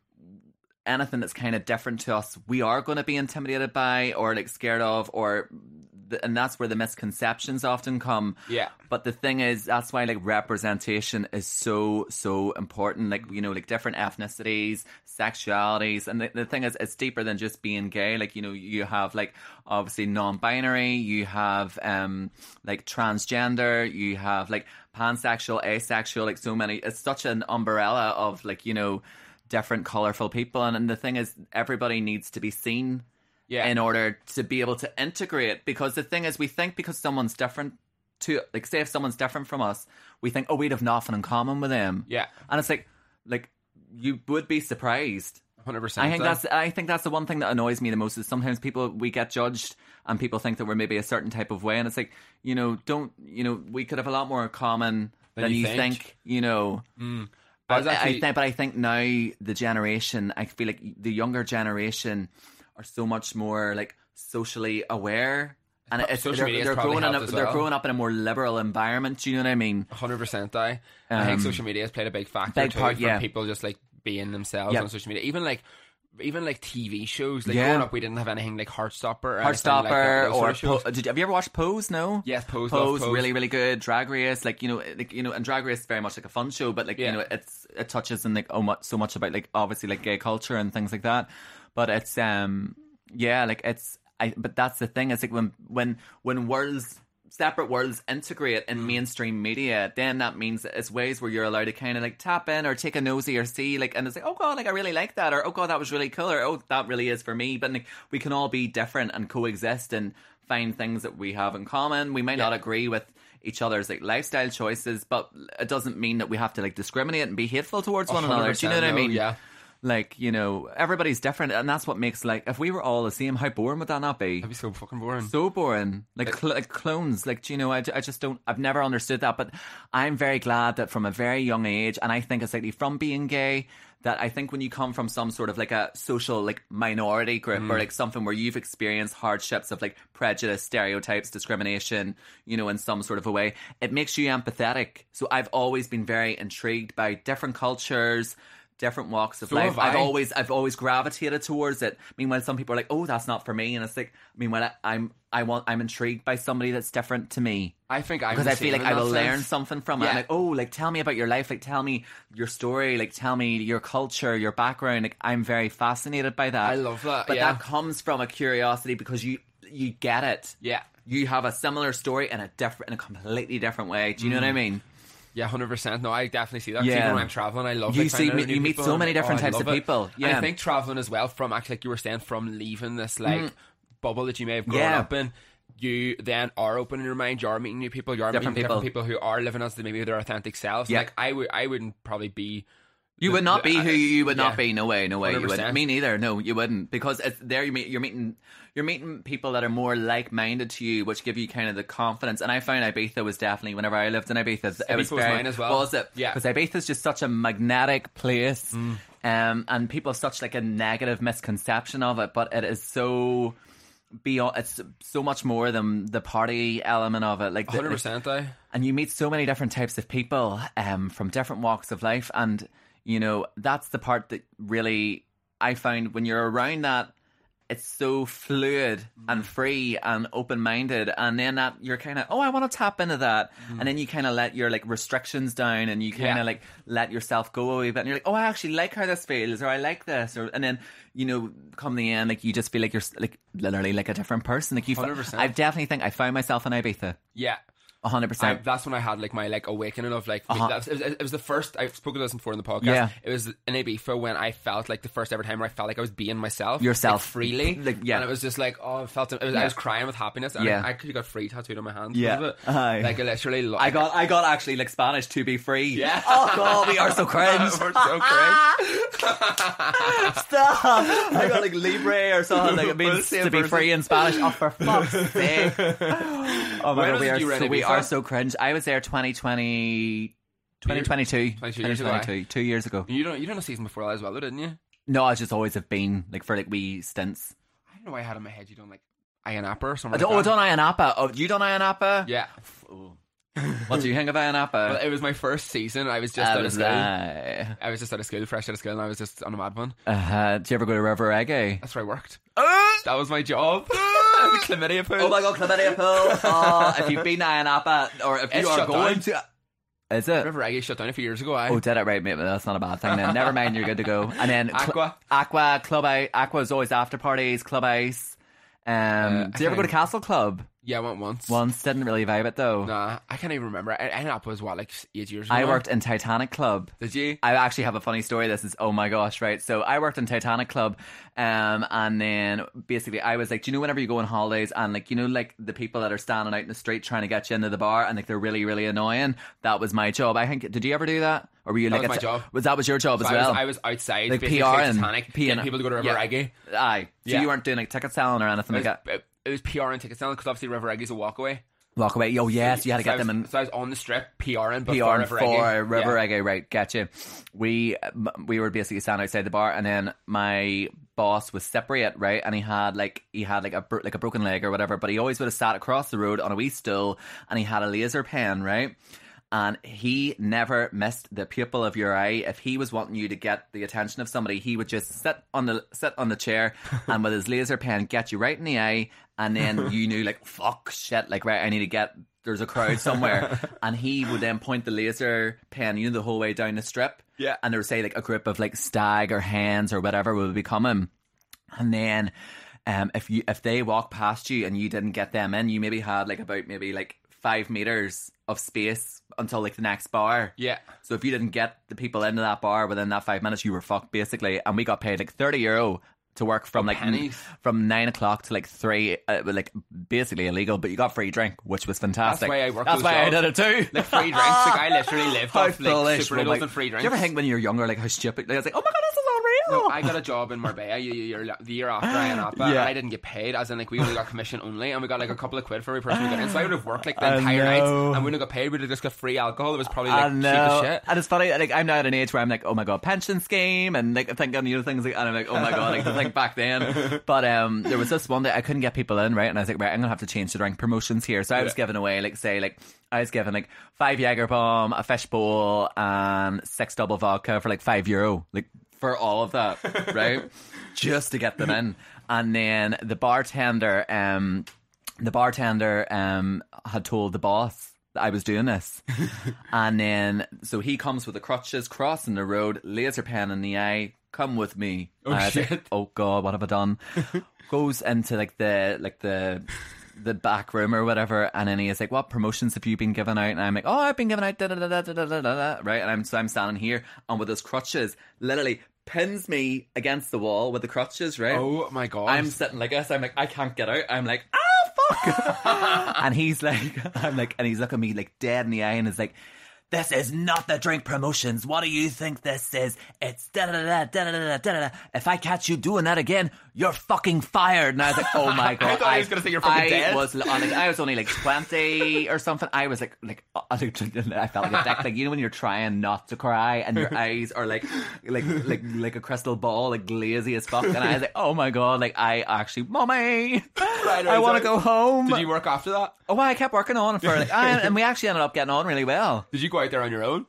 anything that's kind of different to us, we are going to be intimidated by or like scared of, or the, and that's where the misconceptions often come. Yeah. But the thing is, that's why like representation is so so important. Like you know, like different ethnicities, sexualities, and the, the thing is, it's deeper than just being gay. Like you know, you have like obviously non-binary, you have um like transgender, you have like pansexual, asexual, like so many. It's such an umbrella of like you know different colorful people, and, and the thing is, everybody needs to be seen. Yeah. In order to be able to integrate, because the thing is, we think because someone's different to, like, say if someone's different from us, we think, oh, we'd have nothing in common with them. Yeah. And it's like, like you would be surprised. one hundred percent. I think that's, I think that's the one thing that annoys me the most is sometimes people we get judged and people think that we're maybe a certain type of way, and it's like, you know, don't, you know, we could have a lot more in common than, Than you you think. think. you know. Mm. I But was I, actually- I think, but I think now the generation, I feel like the younger generation are so much more like socially aware, and it's Social they're, media has they're probably growing in a, helped as they're well. growing up in a more liberal environment. Do you know what I mean? one hundred percent I. I think Um, social media has played a big factor big too part, for yeah. people just like being themselves Yep. on social media. Even like even like T V shows. Like Yeah. growing up, we didn't have anything like Heartstopper or anything like Heartstopper that, those sort or of shows. po- did you, have you ever watched Pose? No. Yes, Pose, love Pose, Pose. really, really good. Drag Race, like you know, like you know, and Drag Race is very much like a fun show, but like Yeah. you know, it's it touches on like oh much so much about like obviously like gay culture and things like that. But it's um yeah, like it's I. But that's the thing. It's like when when when worlds. Separate worlds integrate in Mm. mainstream media, then that means that it's ways where you're allowed to kind of like tap in or take a nosy or see, like, and it's like, oh god, like I really like that, or oh god, that was really cool, or oh that really is for me. But like, we can all be different and coexist and find things that we have in common. We might not agree with each other's like lifestyle choices, but it doesn't mean that we have to like discriminate and be hateful towards one another. Do you know what I no, mean? Yeah. Like, you know, everybody's different, and that's what makes like if we were all the same, how boring would that not be? That'd be so fucking boring. So boring, like cl- like clones. Like, do you know, I, I just don't. I've never understood that, but I'm very glad that from a very young age, and I think it's like from being gay, that I think when you come from some sort of like a social like minority group Mm. or like something where you've experienced hardships of like prejudice, stereotypes, discrimination, you know, in some sort of a way, it makes you empathetic. So I've always been very intrigued by different cultures. Different walks of So life. have I've I. always, I've always gravitated towards it. Meanwhile, some people are like, "Oh, that's not for me," and it's like, meanwhile, I, I'm, I want, I'm intrigued by somebody that's different to me I think I'm because the I feel same like in I will that learn sense. something from it. Yeah. I'm like, "Oh, like tell me about your life. Like tell me your story. Like tell me your culture, your background." Like I'm very fascinated by that. I love that, but yeah. that comes from a curiosity because you, you get it. Yeah. You have a similar story in a different, in a completely different way. Do you know what I mean? Yeah, one hundred percent. No, I definitely see that. 'Cause Yeah. Even when I'm traveling, I love You like, see- finding out new you meet people so and, many different oh, I types of love it. people. And Yeah. I think traveling as well, from actually, like you were saying, from leaving this like bubble that you may have grown Yeah. up in, you then are opening your mind, you are meeting new people, you are Different meeting different people. people who are living as maybe their authentic selves. Yeah. Like I would, I wouldn't probably be. You the- would not the- be who uh, you would yeah. not be. No way, no way. You one hundred wouldn't. percent. Me neither. No, you wouldn't, because it's there. You meet, you're meeting, you're meeting people that are more like-minded to you, which give you kind of the confidence. And I found Ibiza was definitely, whenever I lived in Ibiza, it Ibiza was was very, mine as well. Was it? Yeah. Because Ibiza is just such a magnetic place, um, and people have such like a negative misconception of it, but it is so. Beyond, it's so much more than the party element of it. Like the- one hundred percent. I. and you meet so many different types of people um, from different walks of life, and you know that's the part that really I found when you're around that, it's so fluid and free and open-minded, and then that you're kind of, oh, I want to tap into that, mm. and then you kind of let your like restrictions down, and you kind of yeah. like let yourself go a wee bit, and you're like, oh, I actually like how this feels, or I like this, or and then you know, come the end, like you just feel like you're like literally like a different person. Like you, one hundred percent. I definitely think I found myself in Ibiza. Yeah. A hundred percent. That's when I had like my like awakening of like uh-huh. that was, it, was, it was the first I've spoken to this before in the podcast. Yeah. It was in Ibiza when I felt like the first ever time where I felt like I was being myself, yourself like, freely. Like, yeah, and it was just like oh, I felt it was, yeah. I was crying with happiness. And yeah, I, I could have got free tattooed on my hand. Yeah, it. uh, like I literally. Like, I got I got actually like Spanish to be free. Yeah. Oh god, we are so cringe. We're so cringe. Stop. I got like Libre or something. Like it means to be free in Spanish. Oh, for fuck's sake. Oh my god, we are so, we are so cringe. I was there twenty twenty, twenty twenty-two, twenty-two years ago. Two years ago. You don't you done a season before that as well, though, didn't you? No, I just always have been like for like wee stints. I don't know why I had in my head you done like Ayia Napa or something. I like oh, that. done Ayia Napa. Oh, you done Ayia Napa? Yeah. Oh. What do you think of Ayia Napa? Well, it was my first season. I was just uh, out of was school. I... I was just out of school, fresh out of school, and I was just on a mad one. Uh, did you ever go to River Reggae? That's where I worked. That was my job. The chlamydia pool. Oh my god, chlamydia pool. Oh, if you've been to Ayia Napa, or if you it's are going down. to... Is it? River Reggae shut down a few years ago. I. Oh, did it? Right, mate. That's not a bad thing then. Never mind, you're good to go. And then... Aqua. Cl- Aqua, Club Ice. Aqua's always after parties, Club Ice. Um, uh, did you ever go to Castle Club? Yeah, I went once. Once, didn't really vibe it though. Nah, I can't even remember. I, I Napa was what, like eight years ago? I worked in Titanic Club. Did you? I actually have a funny story. This is, oh my gosh, right? So I worked in Titanic Club, um, and then basically I was like, do you know whenever you go on holidays and like, you know, like the people that are standing out in the street trying to get you into the bar and like they're really, really annoying? That was my job. I think, did you ever do that? Or were you that like was a, my job. Was that was your job so as I well? Was, I was outside, like basically P R and Titanic, P and people to go to River yeah. Reggae. Aye. So yeah. you weren't doing like ticket selling or anything it was, like that? It, it was P R and ticket selling because obviously River Reggae's a walk away. Walk away. Oh yes, so you had to so get was, them in. So I was on the strip PRing, but P for R River for Reggae. River yeah. Reggae, right? Getcha. We we were basically standing outside the bar, and then my boss was Cypriot, right? And he had like he had like a like a broken leg or whatever, but he always would have sat across the road on a wee stool, and he had a laser pen, right? And he never missed the pupil of your eye. If he was wanting you to get the attention of somebody, he would just sit on the sit on the chair and with his laser pen get you right in the eye, and then you knew like fuck shit, like right, I need to get there's a crowd somewhere, and he would then point the laser pen, you know, the whole way down the strip, yeah, and there would say like a group of like stag or hens or whatever would be coming, and then um if you if they walk past you and you didn't get them in, you maybe had like about maybe like five meters of space until like the next bar. Yeah. So if you didn't get the people into that bar within that five minutes, you were fucked basically. And we got paid like thirty euro to work from oh, like pennies. from nine o'clock to like three, uh, like basically illegal, but you got free drink, which was fantastic. That's why I worked. That's why jobs. I did it too. Like free drinks. Like I literally lived how off like foolish. super Well, noodles like, and free drinks. Do you ever think when you're younger, like how stupid? Like, I was like, oh my god, this is unreal. No, I got a job in Marbella the year, the year after Ayia Napa, yeah. and I didn't get paid, as in like we only got commission only, and we got like a couple of quid for every person we got in. So I would have worked like the I entire know. night, and we wouldn't got paid. We'd have just got free alcohol. It was probably like I cheap know. as shit. And it's funny, like I'm now at an age where I'm like, oh my god, pension scheme, and like thinking you know things like, and I'm like, oh my god, like think back then. But um, there was this one day I couldn't get people in, right, and I was like, right, I'm gonna have to change the drink promotions here. So I was yeah. giving away, like, say, like I was giving like five Jager bomb, a fish bowl, and six double vodka for like five euro, like for all of that, right, just to get them in. And then the bartender, um, the bartender um had told the boss that I was doing this, and then so he comes with the crutches, crossing the road, laser pen in the eye. Come with me. Oh uh, shit! Like, oh god, what have I done? Goes into like the like the the back room or whatever, and then he is like, "What promotions have you been giving out?" And I'm like, "Oh, I've been giving out da da da da da da da." Right, and I'm so I'm standing here, and with his crutches, literally pins me against the wall with the crutches. Right. Oh my god! I'm sitting like this. I'm like, I can't get out. I'm like, ah, fuck. And he's like, I'm like, and he's looking at me like dead in the eye, and is like, this is not the drink promotions. What do you think this is? It's da da da da da da da da. If I catch you doing that again, you're fucking fired. And I was like, oh my god! I thought I was going to say you're fucking I dead. Was, like, I was only like twenty or something. I was like, like I felt like a dick. Like you know when you're trying not to cry and your eyes are like, like, like, like a crystal ball, like glazy as fuck. And I was like, oh my god! Like I actually, mommy, right, I want to sorry. go home. Did you work after that? Oh, I kept working on for like, I, and we actually ended up getting on really well. Did you go out there on your own?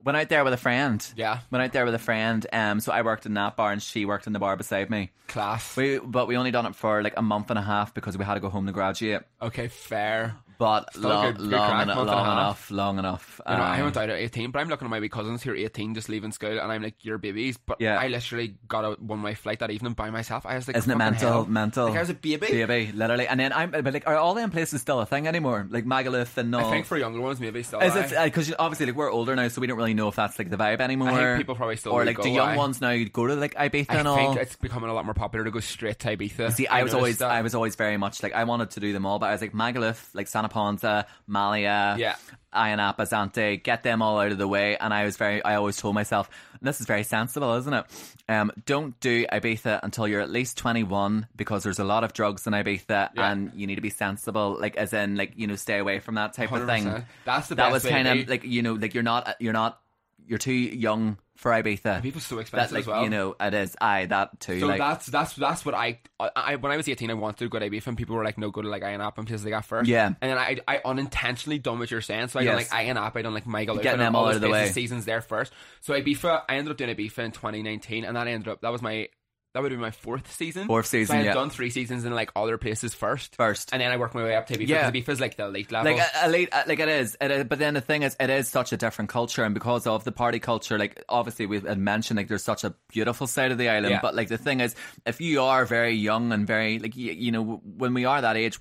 Went out there with a friend. Yeah. Went out there with a friend. Um, so I worked in that bar and she worked in the bar beside me. Class. We, but we only done it for like a month and a half because we had to go home to graduate. Okay, fair. But Still long, good- good long, crack, eno- month and a long half. enough, long enough. You know, I Um, went out at eighteen, but I'm looking at my wee cousins who are eighteen, just leaving school, and I'm like, you're babies. But Yeah. I literally got a one-way flight that evening by myself. I was like, Isn't it fucking mental? hell. Mental. Like, I was a baby. Baby, literally. And then I'm, but like, are all them places still a thing anymore? Like Magaluf and all. I think for younger ones, maybe still. Is aye. it because obviously like we're older now, so we don't really know if that's like the vibe anymore. I think people probably still or would like go, do young aye. ones now go to like Ibiza I and think all. it's becoming a lot more popular to go straight to Ibiza. See, I was noticed always, that. I was always very much like I wanted to do them all, but I was like Magaluf, like Santa Ponsa, Malia, Yeah. Ayia Napa, Zante, get them all out of the way. And I was very, I always told myself, and this is very sensible, isn't it? Um, don't do Ibiza until you're at least twenty-one because there's a lot of drugs in Ibiza, Yeah. and you need to be sensible, like as in like you know stay away from that type of one hundred percent. thing. That's the that best was way to kind be. of like you know like you're not you're not you're too young for Ibiza. People's so That expensive like as well. you know it is. Aye, that too. So like, that's that's that's what I, I I when I was eighteen I wanted to go to Ibiza and people were like no go to like Ayia Napa and places like that first. Yeah. And then I I unintentionally done what you're saying. So I Yes. done like Ayia Napa, I done like Magaluf, Getting I done them all those out of the places, way. seasons there first. So Ibiza I ended up doing Ibiza in twenty nineteen and that ended up that was my that would be my fourth season. Fourth So I season, had yeah. done three seasons in like other places first. First. And then I worked my way up to Ibiza Yeah. because Ibiza's like the elite level. like a, a late, uh, like it is, it is. But then the thing is, it is such a different culture, and because of the party culture, like obviously we've had mentioned, like there's such a beautiful side of the island. Yeah. But like the thing is, if you are very young and very like you, you know, when we are that age.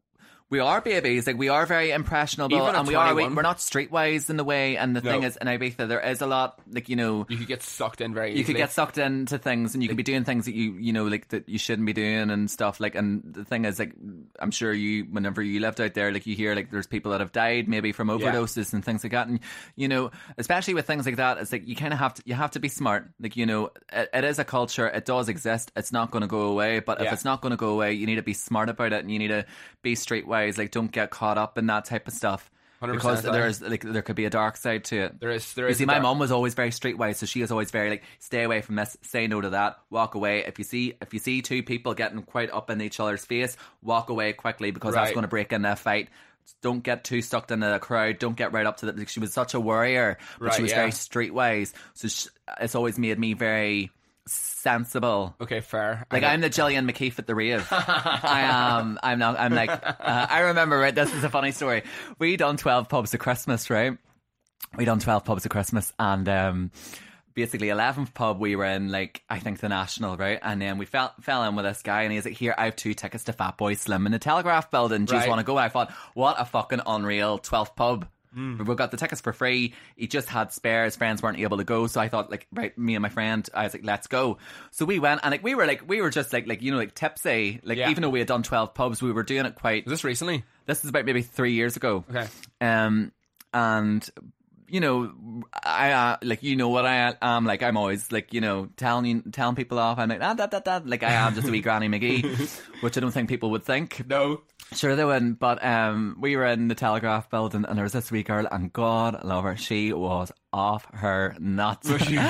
We are babies, like we are very impressionable, Even at and we are we, twenty-one. we're not streetwise in the way. And the No. thing is, in Ibiza, there is a lot, like you know, you could get sucked in very you easily. could get sucked into things, and you could be doing things that you you know like that you shouldn't be doing and stuff. Like, and the thing is, like, I'm sure you, whenever you lived out there, like you hear like there's people that have died maybe from overdoses and things like that, and you know, especially with things like that, it's like you kind of have to you have to be smart. Like you know, it, it is a culture, it does exist, it's not going to go away. But if Yeah. it's not going to go away, you need to be smart about it, and you need to be streetwise. Like, don't get caught up in that type of stuff. one hundred percent Because there's like there could be a dark side to it. There is there You is see, a my dark- mum was always very streetwise, so she is always very like, stay away from this, say no to that, walk away. If you see if you see two people getting quite up in each other's face, walk away quickly because that's Right. going to break into a fight. Don't get too stuck into the crowd. Don't get right up to the. Like, she was such a warrior, but Right, she was yeah. very streetwise. So she, it's always made me very sensible. Okay, fair. Like I I'm the Gillian McKeith at the rave. I am. I'm not. I'm like. Uh, I remember. Right. This is a funny story. We done twelve pubs at Christmas. Right. We done twelve pubs at Christmas, and um, basically eleventh pub we were in. Like I think the National. Right. And then we fell fell in with this guy, and he's like, "Here, I have two tickets to Fat Boy Slim in the Telegraph Building. Do you Right. want to go?" I thought, what a fucking unreal twelfth pub. Mm. We got the tickets for free. He just had spare. His friends weren't able to go, so I thought, like, right, me and my friend, I was like, let's go. So we went, and like we were like we were just like like you know like tipsy. Like Yeah. even though we had done twelve pubs, we were doing it quite. Was this recently? This is about maybe three years ago. Okay. Um, and you know, I uh, like you know what I am like. I'm always like you know telling you, telling people off. I'm like ah, that that that like I am just a wee Granny McGee, which I don't think people would think. No. Sure they wouldn't, but um, we were in the Telegraph Building, and there was this wee girl, and God love her, she was off her nuts,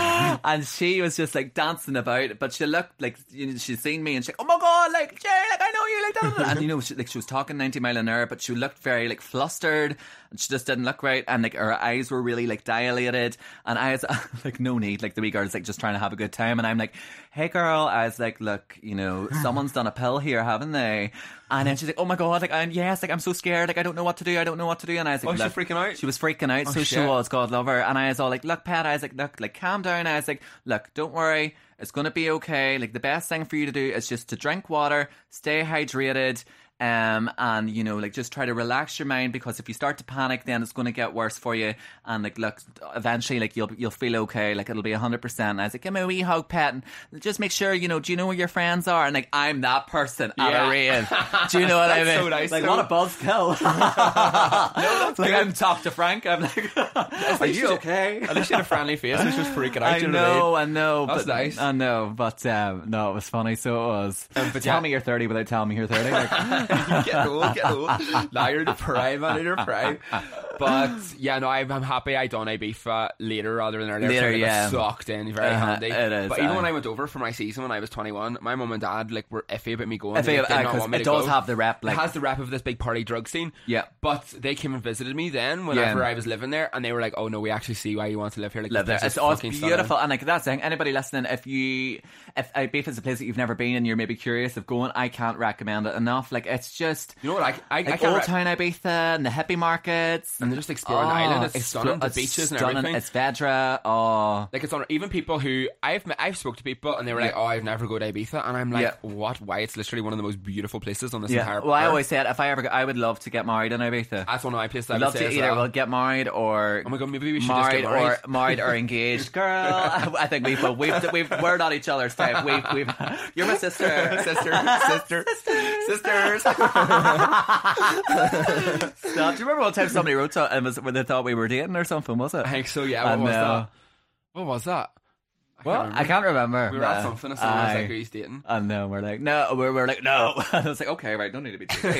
and she was just like dancing about. But she looked like you know, she'd seen me, and she's like, "Oh my God, like Jerry, like I know you, like that." And you know, she, like she was talking ninety mile an hour, but she looked very like flustered, and she just didn't look right, and like her eyes were really like dilated, and I was like, "No need," like the wee girl's like just trying to have a good time, and I'm like, "Hey girl," I was like, "Look, you know, someone's done a pill here, haven't they?" And then she's like, "Oh my God, like I'm yes, like I'm so scared, like I don't know what to do, I don't know what to do." And I was like, Oh, she's "Look," freaking out? She was freaking out, Oh, so she shit. was. God love her. And I was all like, "Look, Pat," I was like, "Look, like calm down." I was like, "Look, don't worry, it's gonna be okay. Like the best thing for you to do is just to drink water, stay hydrated." Um and you know like just try to relax your mind, because if you start to panic then it's going to get worse for you, and like look eventually like you'll you'll feel okay, like it'll be a hundred percent. And I was like, give me a wee hug, pet, and just make sure you know do you know where your friends are, and like I'm that person at Yeah. a rave. Do you know what I That's mean? so nice, like though. what a buzzkill. No, like I'm talk to Frank, I'm like, are you okay? At least she had a friendly face and she was freaking out. I you know, what I mean? know, I know, That's but nice. I know, but um, no, it was funny. So it was. Um, but Tell yeah. me you're thirty without telling me you're thirty. Like, Get old, get old. Now you're the prime, man, you're the prime. But yeah, no, I'm, I'm happy I done Ibiza later rather than earlier. Later, so yeah. Sucked in, very uh, handy. It is, but even uh, when I went over for my season when I was twenty-one, my mum and dad like were iffy about me going. Iffy, They did uh, not 'cause want me it to does go. have the rep, like- it has the rep of this big party drug scene. Yeah. But they came and visited me then whenever Yeah. I was living there, and they were like, "Oh no, we actually see why you want to live here. Like, Live this there. place It's is all fucking beautiful, stunning." and like that's the thing. Anybody listening, if you, if Ibiza is a place that you've never been and you're maybe curious of going, I can't recommend it enough. Like it's just, You know what? I I, I like can't Old re- Town Ibiza and the hippie markets, and they're just exploring oh, the island. It's, it's stunning. The it's beaches and stunning. everything. It's Vedra. Oh, Like it's on even people who I've met, I've spoke to people and they were like, Yeah. "Oh, I've never go to Ibiza," and I'm like, Yeah. "What? Why? It's literally one of the most beautiful places on this yeah. entire." Well, I earth. always said if I ever, go, I would love to get married in Ibiza. That's one of my places. I I'd would love say to as either well. well get married or Oh my god, maybe we should married, just get married. or married or engaged. Girl, I think we've we've we've we're not each other's type. We've we've you're my sister, sister, sister, sisters. Stop. Do you remember one time somebody wrote to, and was when they thought we were dating or something? Was it? I think so. Yeah. What I was know. that? What was that? I Well, can't I can't remember. We were at Uh, something and someone was aye. like, "Who he's dating?" And then we're like, no, we're, we're like, no. I was like, okay, right, don't need to be dating.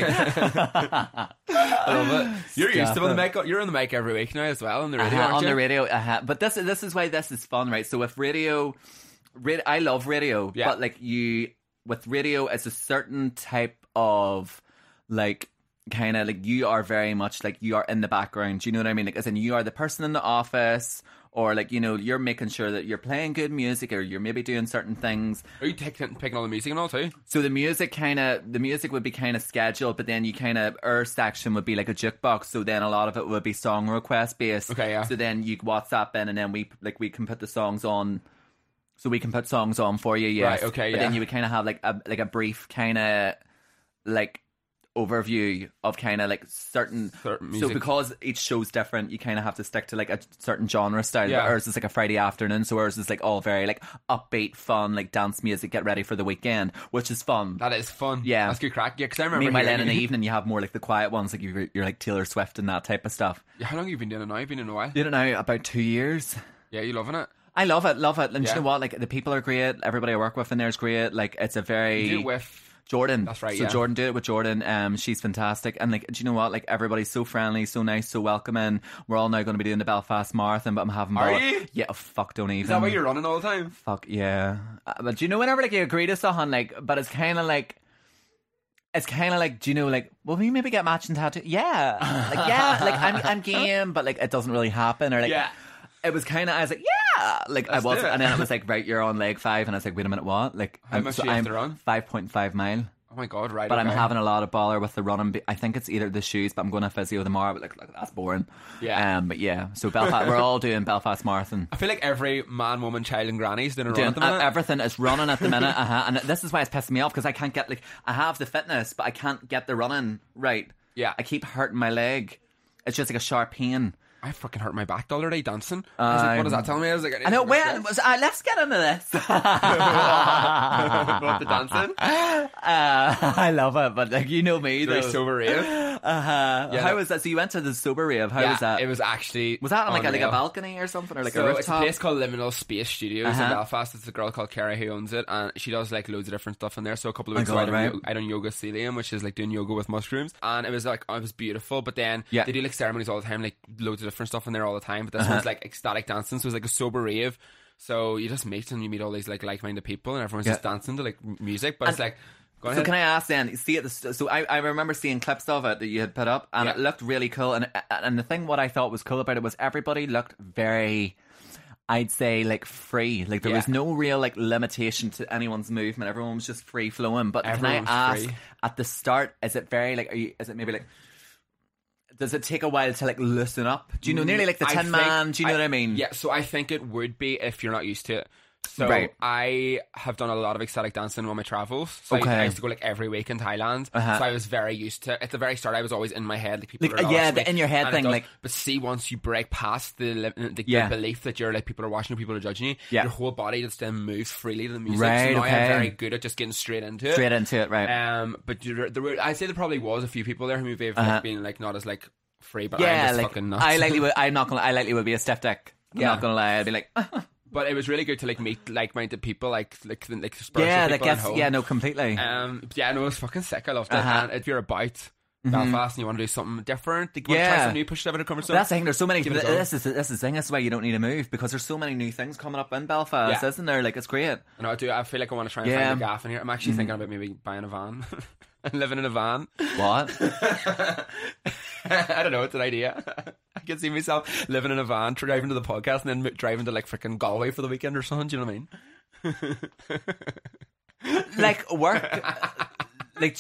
I love it. You're used to Stop on the it. mic. You're on the mic every week now as well on the radio. Uh-huh, aren't on you? the radio, uh-huh. But this this is why this is fun, right? So with radio, radio I love radio, Yeah. but like you with radio, it's a certain type of like kind of like you are very much like you are in the background. Do you know what I mean? Like as in you are the person in the office. Or like, you know, you're making sure that you're playing good music, or you're maybe doing certain things. Are you taking picking all the music and all too? So the music kind of, the music would be kind of scheduled, but then you kind of, our section would be like a jukebox. So then a lot of it would be song request based. Okay, yeah. So then you WhatsApp in, and then we like we can put the songs on. So we can put songs on for you, yes. Right, okay, But yeah. then you would kind of have like a like a brief kind of like overview of kind of like certain, Certain so music. because each show's different, you kind of have to stick to like a certain genre style. Yeah. But ours is like a Friday afternoon, so ours is like all very like upbeat, fun, like dance music, get ready for the weekend, which is fun. That is fun. Yeah. That's good crack. Yeah, because I remember. Meanwhile, hearing then in the you- evening, you have more like the quiet ones, like you're, you're like Taylor Swift and that type of stuff. Yeah, how long have you been doing it now? You've been in a while. You don't know, about two years. Yeah, you loving it? I love it, love it. And Yeah. you know what? Like the people are great. Everybody I work with in there is great. Like it's a very You do it with. Jordan. That's right, So yeah. Jordan, do it with Jordan. Um, she's fantastic. And like, do you know what? Like everybody's so friendly, so nice, so welcoming. We're all now going to be doing the Belfast Marathon, but I'm having. Are ball- you? Yeah. Oh, fuck, don't even. Is that why you're running all the time? Fuck yeah. Uh, but do you know whenever like you agree to something like, but it's kind of like. It's kind of like, do you know, like, well, we maybe get matching tattoo. Yeah, like yeah, like I'm, I'm game, but like it doesn't really happen, or like, Yeah. it was kind of, I was like, yeah, like Let's I was, do it. and then it was like, right, you're on leg five, and I was like, wait a minute, what? Like, How I'm, much so do you have I'm to run? five point five mile. Oh my god, right. But I'm okay. having a lot of bother with the running. be- I think it's either the shoes, but I'm going to physio tomorrow. But like, like that's boring. Yeah. Um. But yeah. So Belfast, we're all doing Belfast Marathon. I feel like every man, woman, child, and granny's doing a run Doing, at the minute. uh, everything is running at the minute. Uh-huh. And this is why it's pissing me off, because I can't get like I have the fitness, but I can't get the running right. Yeah. I keep hurting my leg. It's just like a sharp pain. I fucking hurt my back the other day dancing. I was like, what does that tell me? I was like, I, need I know. to When rest. was uh, let's get into this. What, the dancing? Uh, I love it, but like you know me, Very though. sober rave. Uh-huh. Yeah. How was that? So you went to the sober rave. How yeah, was that? it was actually Was that on like a, like a unreal. balcony or something, or like So a it's a rooftop? place called Liminal Space Studios Uh-huh. in Belfast. It's a girl called Kara who owns it, and she does like loads of different stuff in there. So a couple of My weeks God, ago, I, right. done, I done yoga celium, which is like doing yoga with mushrooms, and it was like oh, it was beautiful. But then Yeah. they do like ceremonies all the time, like loads of different stuff in there all the time. But this Uh-huh. one's like ecstatic dancing, so it's like a sober rave. So you just meet and you meet all these like like-minded people, and everyone's Yeah. just dancing to like m- music. But it's like, go So ahead. can I ask then? See it. So I, I remember seeing clips of it that you had put up, and Yeah. it looked really cool. And and the thing what I thought was cool about it was everybody looked very, I'd say like free. Like there Yeah. was no real like limitation to anyone's movement. Everyone was just free flowing. But Everyone can was I ask free. at the start? Is it very like? Are you? Is it maybe like? Does it take a while to like loosen up? Do you know nearly like the I Tin think- Man? Do you know what I mean? Yeah, so I think it would be if you're not used to it. So Right. I have done a lot of ecstatic dancing on my travels. So Okay. I, I used to go like every week in Thailand. Uh-huh. So I was very used to it. At the very start, I was always in my head. Like people Like, are yeah, watching the me, in your head and it thing, does- like- But see, once you break past the, li- the, Yeah. the belief that you're like people are watching you, people are judging you, Yeah. your whole body just then moves freely to the music. Right, so now okay. I'm very good at just getting straight into it. Straight into it, right? Um, but there, there were, I'd say there probably was a few people there who maybe have Uh-huh. like, been like not as like free, but I'm Yeah, just like fucking nuts. I likely would. I'm not gonna. I likely would be a stiff dick. I'm Yeah. not gonna lie. I'd be like, But it was really good to like meet like-minded people, like like like spiritual Yeah, that people at gets home. yeah, no, completely. Um, yeah, no, it was fucking sick. I loved it. Uh-huh. And if you're about Belfast and you want to do something different, you want to Yeah. try something new, push it over to comfort zone. That's the thing. There's so many. Give it a go. This is this is the thing. That's why you don't need to move, because there's so many new things coming up in Belfast, Yeah. isn't there? Like, it's great. No, I do. I feel like I want to try and Yeah. find a gaff in here. I'm actually thinking about maybe buying a van and living in a van. What? I don't know. It's an idea. I can see myself living in a van, driving to the podcast, and then driving to like freaking Galway for the weekend or something. Do you know what I mean? Like work. Like.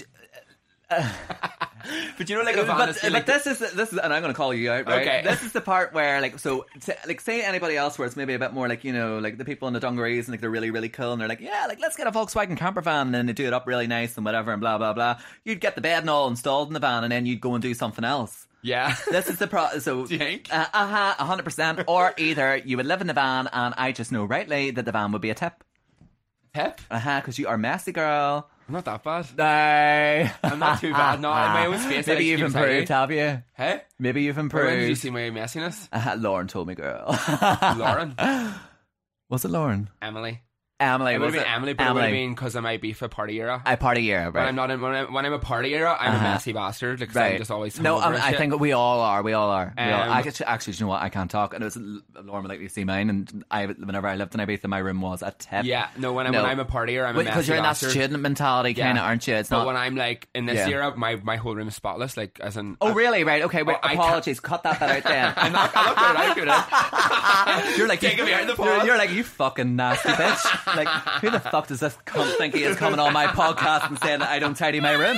But you know, like a van But, is but like this is this is, and I'm going to call you out, right? Okay. This is the part where, like, so, t- like, say anybody else where it's maybe a bit more like, you know, like the people in the dungarees and like they're really, really cool and they're like, yeah, like let's get a Volkswagen camper van, and then they do it up really nice and whatever and blah blah blah. You'd get the bed and all installed in the van, and then you'd go and do something else. yeah. This is the pro. So, Do you think? uh huh, a hundred percent. Or either you would live in the van, and I just know rightly that the van would be a tip. Tip? Uh huh, because you are messy, girl. I'm not that bad. No, I'm not too bad. No, in my own space. I Maybe like you've to keep improved, tidy. have you? Hey? Maybe you've When did you improved. see my messiness? Uh, Lauren told me, girl. Lauren? Was it Lauren? Emily. Emily. It would was have been it? Emily, but Emily. it would have been because of my beef at party era. I party year, When right? I'm not in, when, I, when I'm a party era, I'm Uh-huh. a messy bastard. Like, 'cause Right. I'm just always no, hungover I, and I shit. think we all are. We all are. We all, Um, I actually, actually, do you know what? I can't talk. And it was Lauren would like to see mine. And I, whenever I lived in Ibiza, my room was a tip. Yeah, no, when I'm, No. when I'm a partier, I'm a because messy you're in that bastard. student mentality, Yeah. kind of, aren't you? It's But not. when I'm like in this Yeah. era, my, my whole room is spotless. Like, as in. Oh, really? Right. Okay. Wait, Oh, I can't- apologies. Cut that bit out then. I'm not, I'm not good at it. I'm good at it. You're like Taking me out of the you're, pod. you're like, you fucking nasty bitch. Like, who the fuck does this cunt think he is coming on my podcast and saying that I don't tidy my room?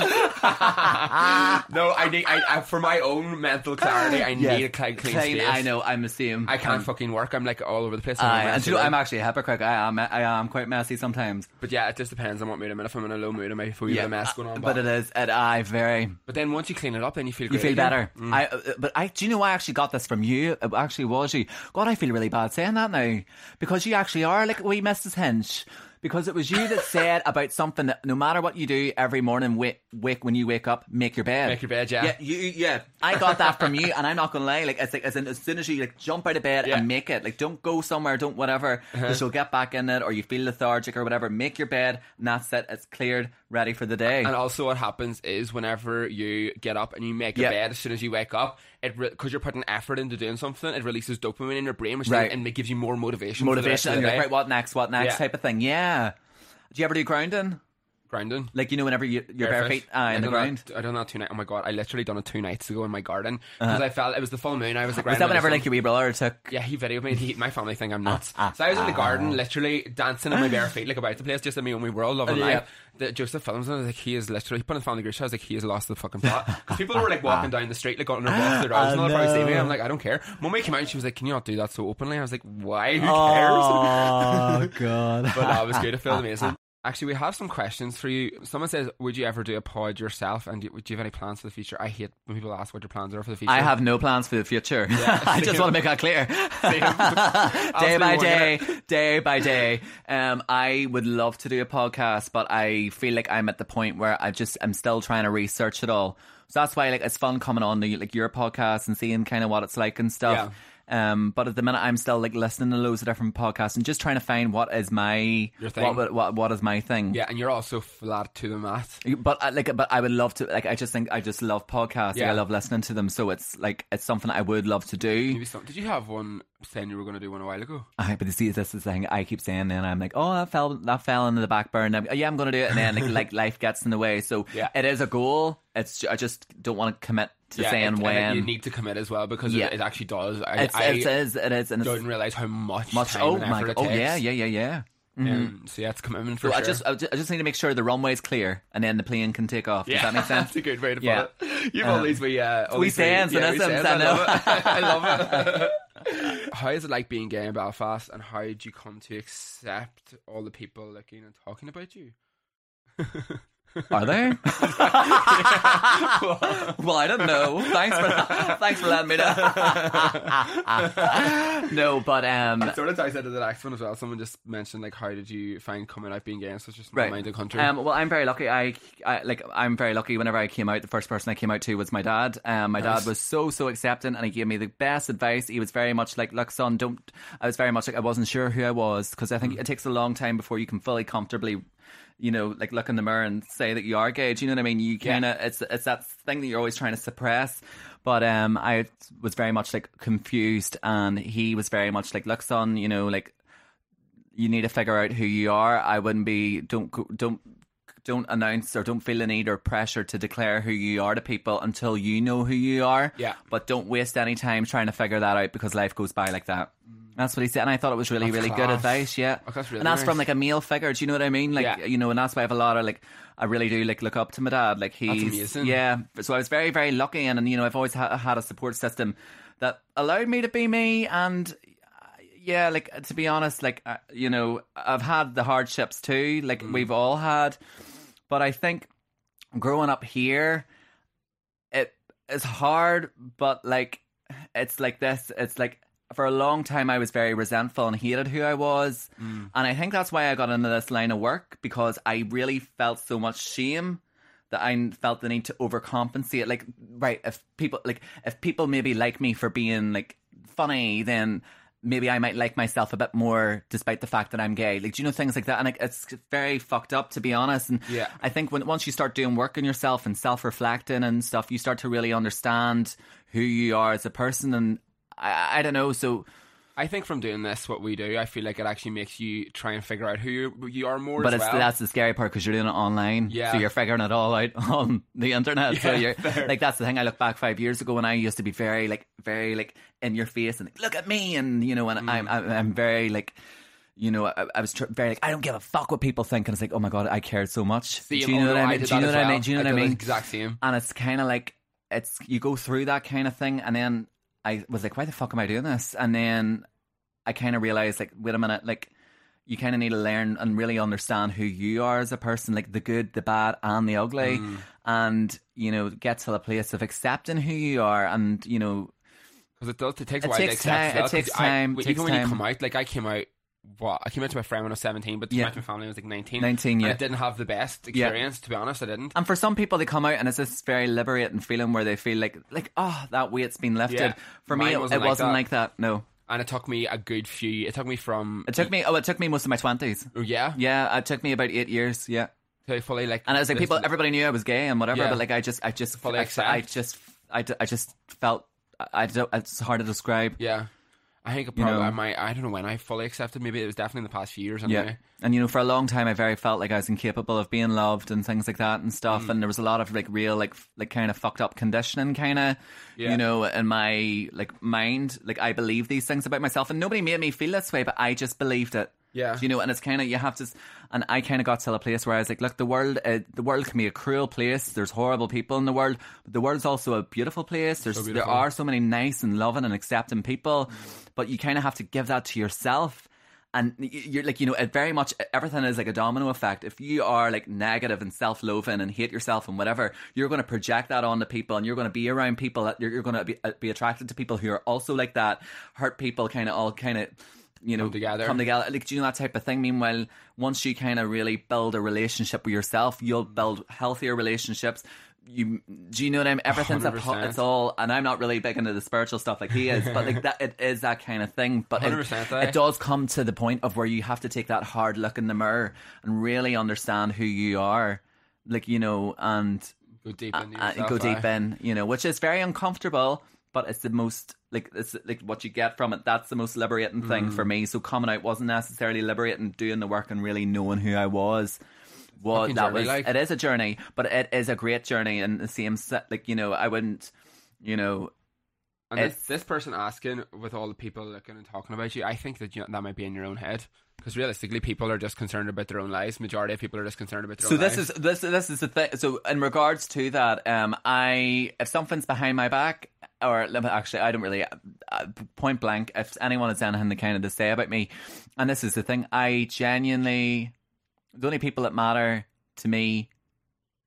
No, I need, I, I, for my own mental clarity, I Yes. need a clean, clean Clean, space. I know. I'm the same. I can't Um, fucking work. I'm like all over the place. I, I'm, a and messy do you know, room. I'm actually a hypocrite. I am. I am quite messy sometimes. But yeah, it just depends on what mood I'm in. If I'm in a low mood, I might feel a mess going on. But it is. It, I very. But then once you clean it up, then you feel You great feel again. better. Mm. I. Uh, but I. Do you know I actually got this from you? It actually was you. God, I feel really bad saying that now, because you actually are like wee Missus Hinch. Because it was you that said about something that no matter what you do every morning, wake, wake when you wake up, make your bed. Make your bed, yeah. Yeah, you, yeah. I got that from you, and I'm not gonna lie. Like, it's like as, in, as soon as you like jump out of bed Yeah. and make it, like, don't go somewhere, don't whatever, because you'll get back in it, or you feel lethargic or whatever. Make your bed, and that's it. It's cleared, ready for the day. And also, what happens is whenever you get up and you make a Yeah. bed, as soon as you wake up, it because you're putting effort into doing something, it releases dopamine in your brain, which Right. then, and it gives you more motivation. For the rest Motivation, of and the you're day. like, right, what next? What next? Yeah. Type of thing. Yeah. Do you ever do grounding? Grounding. Like, you know, whenever you, your bare Barefoot. feet uh, in I the done ground. That, I done that two nights. Oh my god! I literally done it two nights ago in my garden because I felt it was the full moon. I was like, Was right, that I'm whenever gonna like your wee brother took? Yeah, he videoed me. He, my family think I'm nuts. ah, so I was in the ah. garden, literally dancing in my bare feet, like about the place, just in my own wee world, loving Yeah. life. The, Joseph films and I was like, he is literally, he put in the family group chat, I was like, he has lost the fucking plot. Because people were like walking down the street, like on their walks, their dogs, and they'll probably see me. I'm like, I don't care. Mummy came out and she was like, can you not do that so openly? I was like, why? Who cares? Oh god. But that was good. It felt amazing. Actually, we have some questions for you. Someone says, would you ever do a pod yourself? And do, do you have any plans for the future? I hate when people ask what your plans are for the future. I have no plans for the future. I just same. want to make that clear. day Absolutely by winging day, it. day by day. Um, I would love to do a podcast, but I feel like I'm at the point where I just I'm still trying to research it all. So that's why like it's fun coming on the, like your podcast and seeing kind of what it's like and stuff. Um, but at the minute, I'm still like listening to loads of different podcasts and just trying to find what is my Your thing. what what what, what is my thing. Yeah, and you're also flat to the mat. But I, like, but I would love to. Like, I just think I just love podcasts. Like, Yeah. I love listening to them. So it's like it's something I would love to do. Maybe some, did you have one saying you were going to do one a while ago? I, but you see, this is the thing I keep saying, and I'm like, oh, that fell, that fell into the back burner. I'm, yeah, I'm going to do it, and then like, like life gets in the way. So Yeah. it is a goal. It's I just don't want to commit to Yeah, saying it- and when. you need to commit as well because Yeah. it, it actually does. I, it's, I it's, it is, it is, and it's don't realize how much, much. time Oh and my, effort god. it Oh takes. yeah, yeah, yeah, yeah. Um, so yeah, it's commitment for So sure. I just, I just, I just need to make sure the runway's clear, and then the plane can take off. Does yeah, that make sense? That's a good way to put Yeah. it. You've all Um, these wee, uh, all wee these sayings and yeah, wee isms, sayings. I know. love it. I love it. How is it like being gay in Belfast, and how did you come to accept all the people looking and talking about you? Are they? Well, I don't know. Thanks for thanks for letting me know. No, but um, sort of ties into the next one as well. Someone just mentioned like, how did you find coming out being gay in such a right. small-minded country? Um, well, I'm very lucky. I, I like I'm very lucky. Whenever I came out, the first person I came out to was my dad. Um, my Nice. dad was so so accepting, and he gave me the best advice. He was very much like, "Look, son, don't." I was very much like I wasn't sure who I was, because I think Mm. it takes a long time before you can fully comfortably, you know, like look in the mirror and say that you are gay. Do you know what I mean? You kind of Yeah. it's it's that thing that you're always trying to suppress. But um, I was very much like confused, and he was very much like, "Look, son, you know, like you need to figure out who you are. I wouldn't be don't go- don't." Don't announce or don't feel the need or pressure to declare who you are to people until you know who you are. Yeah. But don't waste any time trying to figure that out, because life goes by like that." That's what he said, and I thought it was really, That's really class. good advice. Yeah, Oh, that's really and that's nice. from like a male figure. Do you know what I mean? Like, Yeah. you know, and that's why I have a lot of like, I really do like look up to my dad. Like he's amazing. yeah. So I was very, very lucky, and, and you know, I've always ha- had a support system that allowed me to be me. And yeah, like to be honest, like uh, you know, I've had the hardships too. Like Mm. we've all had. But I think growing up here, it is hard, but like, it's like this. It's like, for a long time, I was very resentful and hated who I was. Mm. And I think that's why I got into this line of work, because I really felt so much shame that I felt the need to overcompensate. Like, right, if people, like, if people maybe like me for being, like, funny, then maybe I might like myself a bit more despite the fact that I'm gay. Like, do you know, things like that? And like, it's very fucked up, to be honest. And Yeah. I think when once you start doing work on yourself and self-reflecting and stuff, you start to really understand who you are as a person. And I, I don't know, so... I think from doing this, what we do, I feel like it actually makes you try and figure out who you, you are more But as it's well. that's the scary part, because you're doing it online, Yeah. so you're figuring it all out on the internet. so Yeah, you're fair. like, that's the thing. I look back five years ago, and I used to be very like, very like in your face and like, look at me, and you know, and Mm. I'm, I'm I'm very like, you know, I, I was tr- very like, I don't give a fuck what people think, and it's like, oh my god, I cared so much. See, Do you oh, know no, what I I mean? did Do you that know as what I well. mean? Do you know I what I did the mean? exact same. And it's kind of like, it's you go through that kind of thing, and then I was like, why the fuck am I doing this? And then I kind of realized, like, wait a minute, like, you kind of need to learn and really understand who you are as a person, like the good, the bad, and the ugly, Mm. and you know, get to the place of accepting who you are, and you know, Because it does, it takes It a while takes to accept time- as well, it takes 'cause I- time, well, takes even when you time. come out, like I came out, what? I came out to my friend when I was seventeen, but to Yeah. come out to my family when I was like nineteen. nineteen, yeah. And I didn't have the best experience, to be honest, I didn't. And for some people, they come out and it's this very liberating feeling where they feel like, like, oh, that weight's been lifted. Yeah. For me, Mine it, wasn't it like wasn't that. like that. No, And it took me a good few, it took me from... it took me. Oh, it took me most of my twenties. Oh, yeah? Yeah, it took me about eight years. Yeah. To fully, like... And I was like, people, listen- everybody knew I was gay and whatever, Yeah. but like, I just, I just, Fully I, accept. I just, I, I just felt, I don't, it's hard to describe. Yeah. I think it You probably, know. I might, I don't know when I fully accepted, maybe it was definitely in the past few years anyway. Yeah. And you know, for a long time, I very felt like I was incapable of being loved and things like that and stuff. Mm. And there was a lot of like real, like, f- like kind of fucked up conditioning, kind of, Yeah. you know, in my like mind. Like I believed these things about myself, and nobody made me feel this way, but I just believed it. Yeah. Do you know, and it's kind of, you have to, s- and I kind of got to a place where I was like, look, the world, uh, the world can be a cruel place. There's horrible people in the world, but the world's also a beautiful place. There's, So there beautiful. are so many nice and loving and accepting people, but you kind of have to give that to yourself. And y- you're like, you know, it very much, everything is like a domino effect. If you are like negative and self-loathing and hate yourself and whatever, you're going to project that onto people, and you're going to be around people that you're, you're going to be, uh, be attracted to people who are also like that. Hurt people kind of all kind of, you know, Come together. come together. Like, do you know that type of thing? Meanwhile, once you kind of really build a relationship with yourself, you'll build healthier relationships. You, do you know what I mean? Everything's a, one hundred po- percent. it's all, and I'm not really big into the spiritual stuff like he is, but like that, it is that kind of thing. But one hundred it, percent, aye. it does come to the point of where you have to take that hard look in the mirror and really understand who you are, like, you know, and Go deep in uh, yourself. go deep aye. in, you know, which is very uncomfortable, but it's the most, like, it's like what you get from it. That's the most liberating Mm. thing for me. So coming out wasn't necessarily liberating. Doing the work and really knowing who I was, was Fucking that journey, was like. it is a journey, but it is a great journey. And the same, se- like, you know, I wouldn't, you know, And this, It's- this person asking, with all the people looking and talking about you, I think that you, that might be in your own head. Because realistically, people are just concerned about their own lives. Majority of people are just concerned about their So own this lives. is this this is the thing. So in regards to that, um, I if something's behind my back, or actually, I don't really uh, point blank. If anyone has anything to kind of to say about me, and this is the thing, I genuinely, the only people that matter to me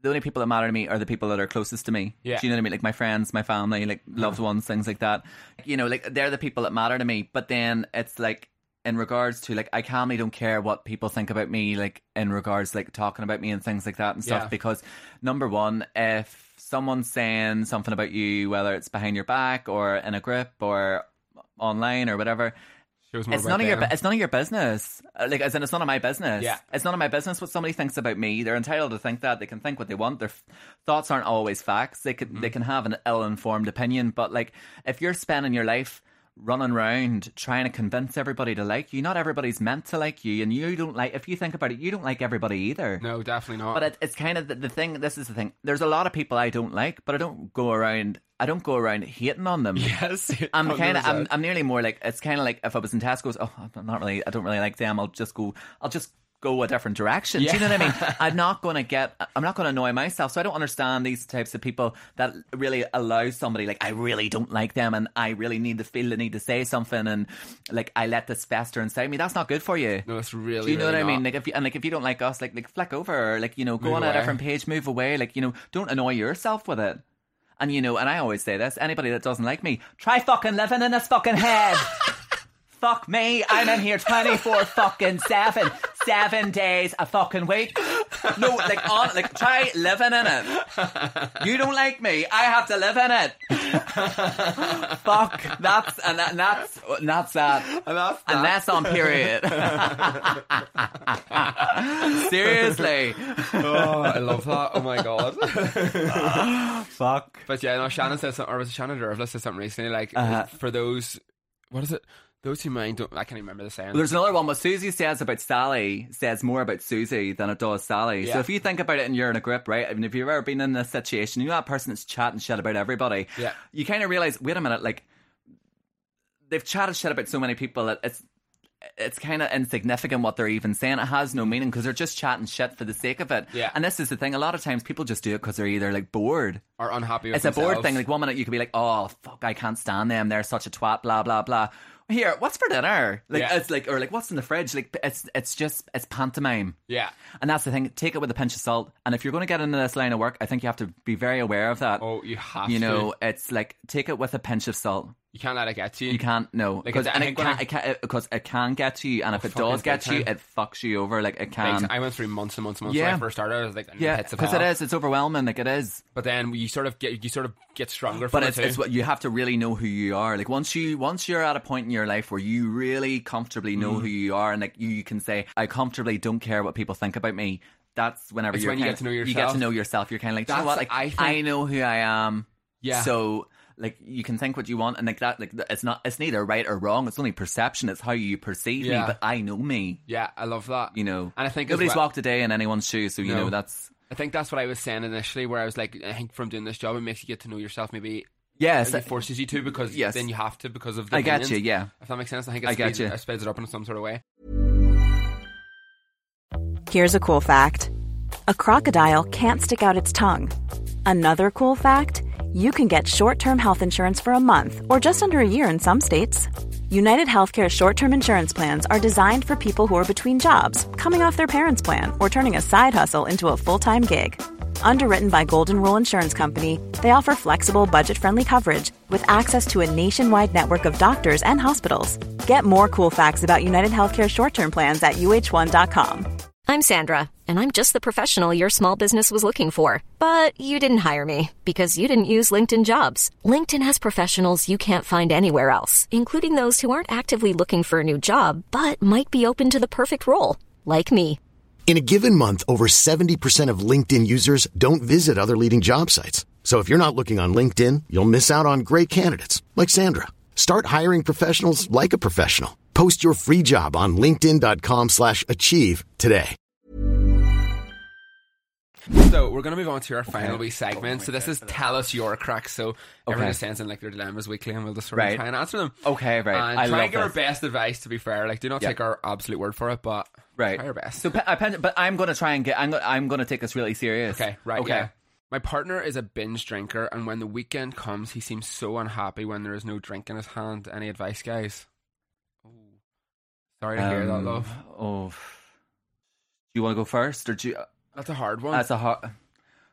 the only people that matter to me are the people that are closest to me. Yeah. Do you know what I mean? Like my friends, my family, like loved ones, things like that. You know, like they're the people that matter to me. But then it's like, in regards to like, I calmly don't care what people think about me, like in regards to, like talking about me and things like that and stuff. Yeah. Because number one, if someone's saying something about you, whether it's behind your back or in a group or online or whatever, Shows more it's about none of your them. bu- it's none of your business. Uh, Like, as in, it's none of my business. Yeah. It's none of my business what somebody thinks about me. They're entitled to think that. They can think what they want. Their f- thoughts aren't always facts. They can Mm-hmm. they can have an ill-informed opinion. But like, if you're spending your life running around trying to convince everybody to like you, not everybody's meant to like you, and you don't like. If you think about it, you don't like everybody either. No, definitely not. But it, it's kind of the, the thing. This is the thing. There's a lot of people I don't like, but I don't go around. I don't go around hating on them. yes, I'm kind of, I'm, one hundred percent. I'm nearly more like, it's kind of like if I was in Tesco's, oh, I'm not really, I don't really like them. I'll just go, I'll just go a different direction. Do you know what I mean? I'm not going to get, I'm not going to annoy myself. So I don't understand these types of people that really allow somebody like, I really don't like them and I really need to feel the need to say something and like I let this fester inside me. That's not good for you. No, it's really. Do you know really what I mean? not. Like if you, and like if you don't like us, like like flick over, or like you know, go Move on away. a different page, move away. Like you know, don't annoy yourself with it. And you know, and I always say this: anybody that doesn't like me, try fucking living in his fucking head. Fuck me, I'm in here twenty-four fucking seven, seven days a fucking week. No, like on, like try living in it. You don't like me, I have to live in it. Fuck, that's and, that, and that's and that's that, And that's and that's on period. Seriously. Oh, I love that. Oh my god. Fuck. But yeah, no, Shannon said something, or was it Shannon Dervlis said something recently, like, Uh-huh. for those, what is it? Those who mind don't, I can't even remember the saying. Well, there's another one. What Susie says about Sally says more about Susie than it does Sally. Yeah. So if you think about it and you're in a group, right? I mean, if you've ever been in this situation, you know that person that's chatting shit about everybody. Yeah. You kind of realize, wait a minute, like they've chatted shit about so many people that it's it's kind of insignificant what they're even saying. It has no meaning because they're just chatting shit for the sake of it. Yeah. And this is the thing. A lot of times people just do it because they're either like bored. Or unhappy with It's a bored themselves. thing. Like one minute you could be like, oh fuck, I can't stand them. They're such a twat. Blah blah blah. Here, what's for dinner? Like Yeah. it's like, or like, what's in the fridge? Like it's it's just it's pantomime. Yeah. And that's the thing. Take it with a pinch of salt. And if you're going to get into this line of work, I think you have to be very aware of that. Oh, you have you to. know, it's like take it with a pinch of salt. You can't let it get to you. You can't no Like, because I and it think when can, I- it can because it can get to you, and if it fucking does get big to you, time. it fucks you over. Like it can. I went through months and months and months Yeah. when I first started. I was like, yeah, hits of because it hell. is. It's overwhelming. Like it is. But then you sort of get you sort of get stronger from But it it's, too. it's what you have to really know who you are. Like once you once you're at a point in your life where you really comfortably know Mm. who you are, and like you, you can say, I comfortably don't care what people think about me. That's whenever It's you're when you kind get to know You get yourself. to know yourself. You're kind of like, "Do you know That's- what? Like I I, think- know who I am. Yeah. So like you can think what you want, and like that, like it's not. It's neither right or wrong. It's only perception. It's how you perceive Yeah. me. But I know me. Yeah, I love that. You know. And I think as nobody's well- walked a day in anyone's shoes, so you No. know that's. I think that's what I was saying initially, where I was like, I think from doing this job, it makes you get to know yourself. Maybe Yes. it forces you to because Yes. then you have to because of the I get you. opinions. Yeah. If that makes sense, I think it I get speeds, you. it speeds it up in some sort of way. Here's a cool fact. A crocodile can't stick out its tongue. Another cool fact, you can get short-term health insurance for a month or just under a year in some states. United Healthcare short-term insurance plans are designed for people who are between jobs, coming off their parents' plan, or turning a side hustle into a full-time gig. Underwritten by Golden Rule Insurance Company, they offer flexible, budget-friendly coverage with access to a nationwide network of doctors and hospitals. Get more cool facts about United Healthcare short-term plans at U H one dot com. I'm Sandra, and I'm just the professional your small business was looking for. But you didn't hire me because you didn't use LinkedIn Jobs. LinkedIn has professionals you can't find anywhere else, including those who aren't actively looking for a new job, but might be open to the perfect role, like me. In a given month, over seventy percent of LinkedIn users don't visit other leading job sites. So if you're not looking on LinkedIn, you'll miss out on great candidates like Sandra. Start hiring professionals like a professional. Post your free job on linkedin.com slash achieve today. So we're going to move on to our final wee segment. So this is Tell Us Your Crack. So everyone just sends in like their dilemmas weekly and we'll just sort of Right. try and answer them. Okay, right. And I try love and give our this. best advice, to be fair. Like, do not Yeah. take our absolute word for it, but Right. try your best. So, pe- I pen- but I'm going to try and get. I'm. Go- I'm going to take this really serious. Okay, right, Okay. yeah. My partner is a binge drinker, and when the weekend comes, he seems so unhappy when there is no drink in his hand. Any advice, guys? Oh, sorry to hear that, Um, love. Oh. Do you want to go first, or do you? That's a hard one. That's a hard.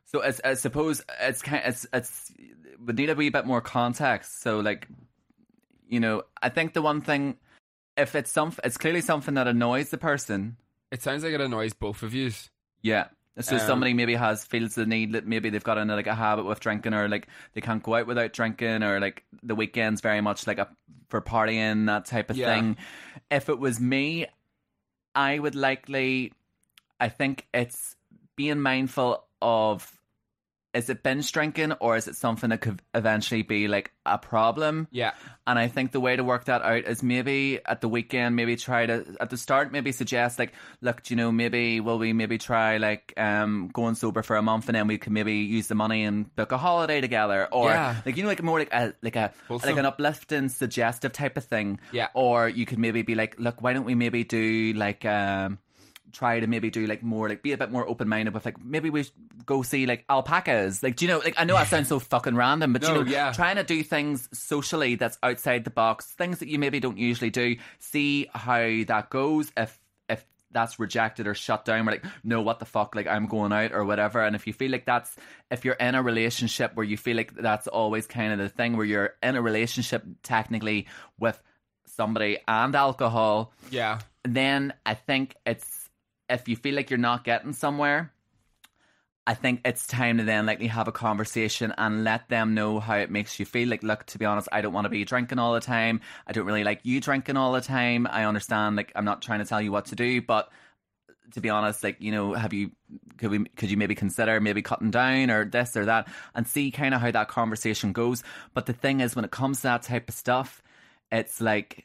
So as I suppose it's kind it's it's would need a wee bit more context. So like, you know, I think the one thing, if it's some, it's clearly something that annoys the person. It sounds like it annoys both of you. Yeah. So Um, somebody maybe has feels the need that maybe they've got into like a habit with drinking, or like they can't go out without drinking, or like the weekend's very much like a for partying, that type of Yeah. thing. If it was me, I would likely, I think it's being mindful of, is it binge drinking or is it something that could eventually be like a problem? Yeah. And I think the way to work that out is maybe at the weekend, maybe try to, at the start, maybe suggest like, look, you know, maybe, will we maybe try like um going sober for a month, and then we can maybe use the money and book a holiday together, or Yeah. like, you know, like more like a, like a, Wholesome. like an uplifting, suggestive type of thing. Yeah. Or you could maybe be like, look, why don't we maybe do like, um, try to maybe do like more like be a bit more open-minded with like maybe we should go see like alpacas, like, do you know, like I know that sounds so fucking random, but No, you know, yeah. trying to do things socially that's outside the box, things that you maybe don't usually do, see how that goes. If if that's rejected or shut down, we're like, no, what the fuck, like I'm going out or whatever. And if you feel like that's, if you're in a relationship where you feel like that's always kind of the thing, where you're in a relationship technically with somebody and alcohol, Yeah. then I think it's, if you feel like you're not getting somewhere, I think it's time to then likely have a conversation and let them know how it makes you feel. Like, look, to be honest, I don't want to be drinking all the time. I don't really like you drinking all the time. I understand, like, I'm not trying to tell you what to do, but to be honest, like, you know, have you, could we, could you maybe consider maybe cutting down or this or that, and see kind of how that conversation goes. But the thing is, when it comes to that type of stuff, it's like,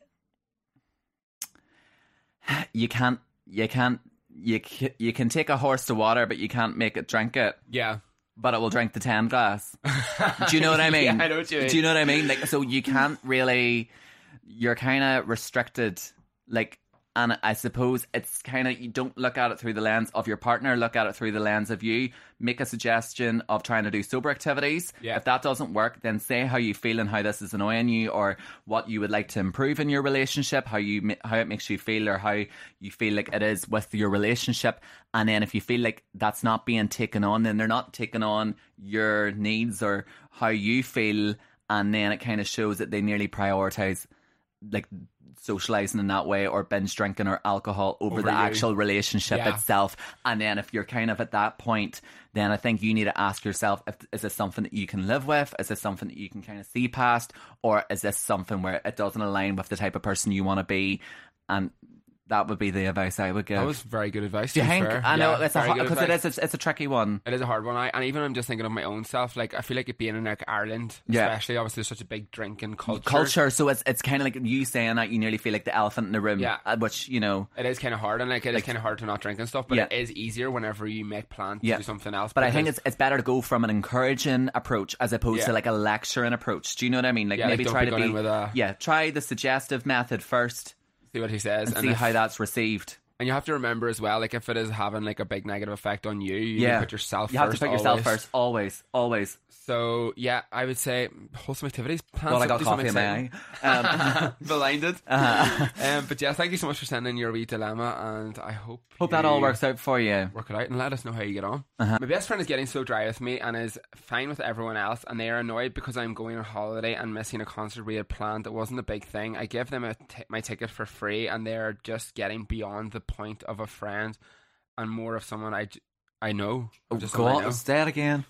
you can't, you can't, You c- you can take a horse to water, but you can't make it drink it. Yeah. But it will drink the ten glass. Do you know what I mean? Yeah, I know what you mean. Do you know what I mean? Like, so you can't really. You're kind of restricted. Like, and I suppose it's kind of, you don't look at it through the lens of your partner. Look at it through the lens of you. Make a suggestion of trying to do sober activities. Yeah. If that doesn't work, then say how you feel and how this is annoying you, or what you would like to improve in your relationship, how you ma- how it makes you feel, or how you feel like it is with your relationship. And then if you feel like that's not being taken on, then they're not taking on your needs or how you feel, and then it kind of shows that they nearly prioritize like socializing in that way, or binge drinking or alcohol over, Over the you. actual relationship Yeah. itself. And then if you're kind of at that point, then I think you need to ask yourself, if, is this something that you can live with? Is this something that you can kind of see past? Or is this something where it doesn't align with the type of person you want to be? And that would be the advice I would give. That was very good advice. Do you to be think? fair. I know, Yeah, it's a very hard, good because it advice. is, it's, it's a tricky one. It is a hard one. I, and even I'm just thinking of my own self. Like, I feel like it being in like Ireland, Yeah. especially, obviously there's such a big drinking culture. Culture, so it's it's kind of like you saying that, you nearly feel like the elephant in the room. Yeah. uh, Which, you know. It is kind of hard, and like it is Like- kind of hard to not drink and stuff. But Yeah. it is easier whenever you make plans Yeah. to do something else. But I think because- it's it's better to go from an encouraging approach as opposed Yeah. to like a lecturing approach. Do you know what I mean? Like, Yeah, like maybe don't try be to going be in with a- yeah, try the suggestive method first see what he says and, see if- how that's received. And you have to remember as well, like if it is having like a big negative effect on you, you Yeah, need to put yourself you first. have to put yourself always. first, always, always. So yeah, I would say wholesome activities. Plan Well, I some- got do coffee in something my exciting. eye. Um, Blinded. uh, Um, but yeah, thank you so much for sending your wee dilemma, and I hope hope that all you works out for you. Work it out and let us know how you get on. Uh-huh. My best friend is getting so dry with me and is fine with everyone else, and they are annoyed because I'm going on holiday and missing a concert we had planned that wasn't a big thing. I give them a t- my ticket for free, and they're just getting beyond the point of a friend and more of someone I, j- I know. Oh, Just go someone I on, know. say it again.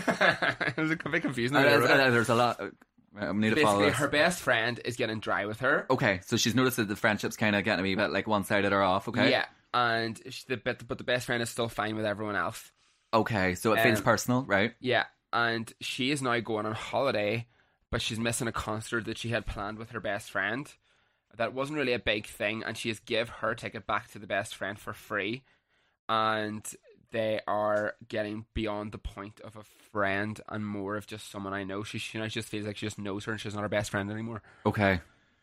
It was a bit confusing. Uh, the way I there's, wrote it. uh, there's a lot. uh, I need to follow Basically, this. her best friend is getting dry with her. Okay, so she's noticed that the friendship's kind of getting a wee bit like one-sided or off. Okay. Yeah, and she, the, but, but the best friend is still fine with everyone else. Okay, so it feels Um, personal, right? Yeah, and she is now going on holiday, but she's missing a concert that she had planned with her best friend. That wasn't really a big thing, and she has give her ticket back to the best friend for free, and they are getting beyond the point of a friend and more of just someone I know. She, she now just feels like she just knows her and she's not her best friend anymore. Okay.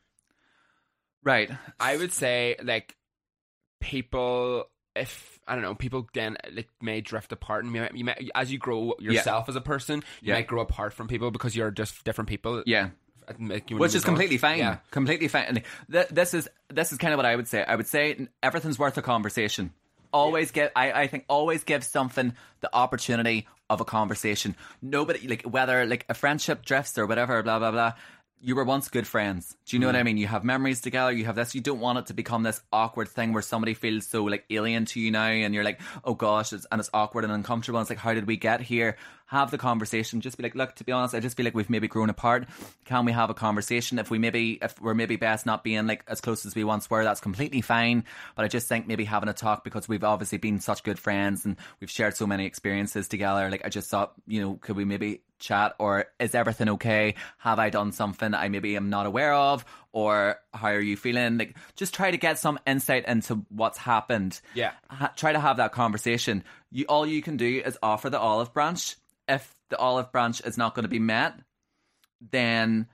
Right. I would say, like, people, if, I don't know, people then, like, may drift apart, and you may, you may, as you grow yourself as a person, you Yeah. might grow apart from people because you're just different people. Yeah. Like, you Which move is on. completely fine. Yeah. Completely fine. And th- this is this is kind of what I would say. I would say everything's worth a conversation. always give. I, I think always give something the opportunity of a conversation. Nobody, like, whether like a friendship drifts or whatever, blah blah blah. You were once good friends. Do you know mm. what I mean? You have memories together. You have this. You don't want it to become this awkward thing where somebody feels so like alien to you now, and you're like, oh gosh, it's, and it's awkward and uncomfortable. And it's like, how did we get here? Have the conversation. Just be like, look, to be honest, I just feel like we've maybe grown apart. Can we have a conversation? If we maybe, if we're maybe best not being like as close as we once were, that's completely fine. But I just think maybe having a talk, because we've obviously been such good friends and we've shared so many experiences together. Like, I just thought, you know, could we maybe chat, or is everything okay? Have I done something I maybe am not aware of, or how are you feeling? Like, just try to get some insight into what's happened. Yeah. Ha- try to have that conversation. You all you can do is offer the olive branch. If the olive branch is not going to be met, then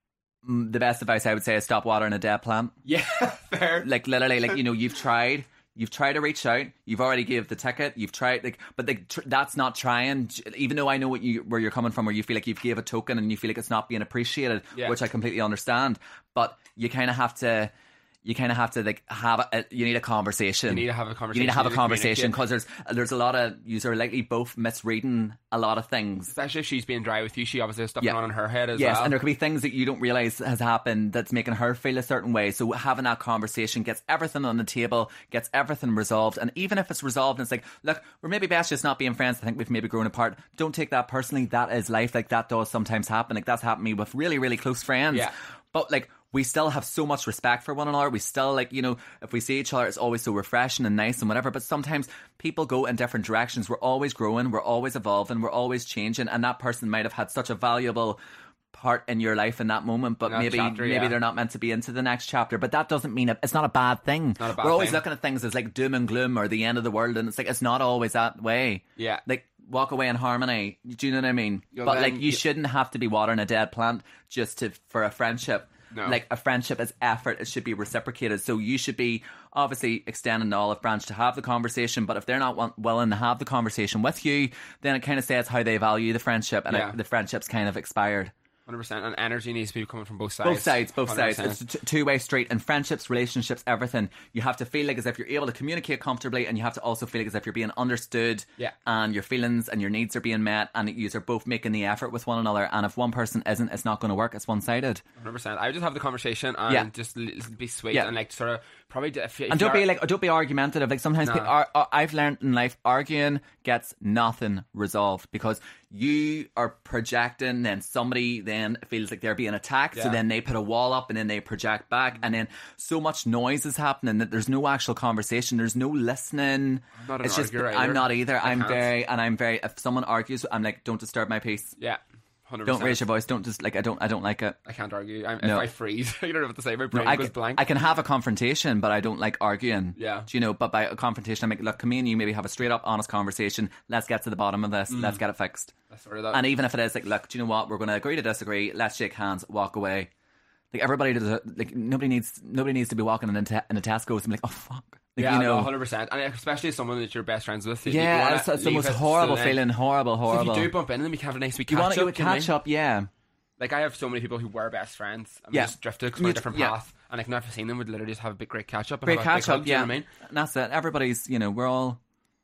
mm, the best advice I would say is stop watering a dead plant. Yeah, fair. Like, literally, like, you know, you've tried. You've tried to reach out. You've already gave the ticket. You've tried, like, but like tr- that's not trying. Even though I know what you where you're coming from, where you feel like you've gave a token and you feel like it's not being appreciated, yeah. which I completely understand. But you kind of have to. You kind of have to like have a, you need a conversation. You need to have a conversation. You need to have you a conversation because there's there's a lot of you're likely both misreading a lot of things. Especially if she's being dry with you, she obviously has stuff yeah. going on in her head as yes, well. Yes, and there could be things that you don't realise has happened that's making her feel a certain way. So having that conversation gets everything on the table, gets everything resolved. And even if it's resolved and it's like, look, we're maybe best just not being friends. I think we've maybe grown apart. Don't take that personally. That is life. Like, that does sometimes happen. Like, that's happened to me with really, really close friends. Yeah. But like, we still have so much respect for one another. We still, like, you know, if we see each other, it's always so refreshing and nice and whatever. But sometimes people go in different directions. We're always growing. We're always evolving. We're always changing. And that person might have had such a valuable part in your life in that moment, but that maybe chapter, maybe yeah. they're not meant to be into the next chapter. But that doesn't mean it, it's not a bad thing. Not a bad We're always thing. looking at things as like doom and gloom or the end of the world, and it's like, it's not always that way. Yeah. Like, walk away in harmony. Do you know what I mean? You'll but then, like, you you... shouldn't have to be watering a dead plant just to for a friendship. No. Like, a friendship is effort. It should be reciprocated. So you should be obviously extending the olive branch to have the conversation. But if they're not want, willing to have the conversation with you, then it kind of says how they value the friendship, and yeah. it, the friendship's kind of expired. one hundred percent. And energy needs to be coming from both sides. Both sides, both one hundred percent. sides. It's a t- two-way street. In friendships, relationships, everything, you have to feel like as if you're able to communicate comfortably, and you have to also feel like as if you're being understood, yeah. and your feelings and your needs are being met, and you are both making the effort with one another. And if one person isn't, it's not going to work. It's one-sided. one hundred percent. I would just have the conversation and yeah. just l- be sweet yeah. and like sort of probably if, if and don't are, be like don't be argumentative. Like, sometimes no. people are, are, I've learned in life, arguing gets nothing resolved because you are projecting, then somebody then feels like they're being attacked, yeah. so then they put a wall up and then they project back, and then so much noise is happening that there's no actual conversation, there's no listening. I'm not an it's just arguer I'm either. not either. I I'm can't. very and I'm very if someone argues, I'm like, don't disturb my peace. Yeah. one hundred percent. Don't raise your voice. Don't just like I don't I don't like it. I can't argue. I'm, No. If I freeze, you don't know what to say. My brain No, I, goes can, blank. I can have a confrontation, but I don't like arguing. Yeah. Do you know? But by a confrontation, I'm like, look, come in, you maybe have a straight up, honest conversation. Let's get to the bottom of this. Mm. Let's get it fixed. That's sort of that. And even if it is like, look, do you know what? We're going to agree to disagree. Let's shake hands, walk away. Like, everybody does it. Like, nobody needs nobody needs to be walking in a, in a Tesco's and be like, oh fuck. Like, yeah, you know, one hundred percent. And especially someone that you're best friends with. If yeah, you wanna it's, it's the leave most it horrible still in. feeling. Horrible, horrible. So if you do bump into them, you can have a nice wee catch you want to up. do a catch up, yeah. Like, I have so many people who were best friends and Yeah. we just drifted because we're on a different Yeah. path, and like never seen them, would literally just have a big great catch up. And Great have a big catch hug, up, do you yeah. know what I mean? And that's it. Everybody's, you know, we're all.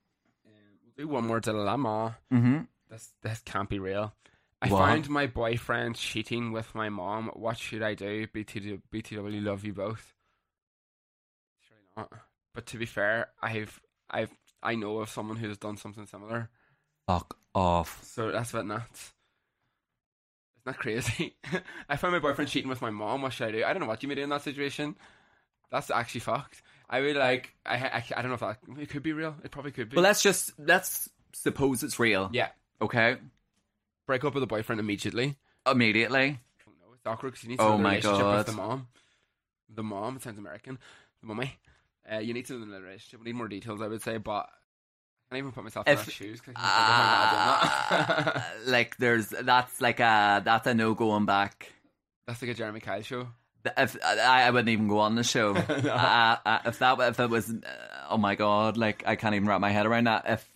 Do one more dilemma. Mm-hmm. This this can't be real. I What? found my boyfriend cheating with my mom. What should I do? B T W, B T W love you both. Surely not. But to be fair, I've I've I know of someone who's done something similar. Fuck off. So that's a bit nuts. Isn't that crazy? I found my boyfriend cheating with my mom. What should I do? I don't know what you may do in that situation. That's actually fucked. I would like. I I, I don't know if that it could be real. It probably could be. Well, let's just let's suppose it's real. yeah. Okay. Break up with the boyfriend immediately. Immediately. No, it's awkward because you need to Oh know the my relationship God. with the mom. The mom, it sounds American. The mummy. Uh, you need to know the relationship. We need more details, I would say, but I can't even put myself in If- their shoes because I can't think of my mom doing that. Uh, like there's that's like a that's a no going back. That's like a Jeremy Kyle show. If I, I wouldn't even go on the show. No. uh, uh, if that if it was, uh, oh my god, like I can't even wrap my head around that. If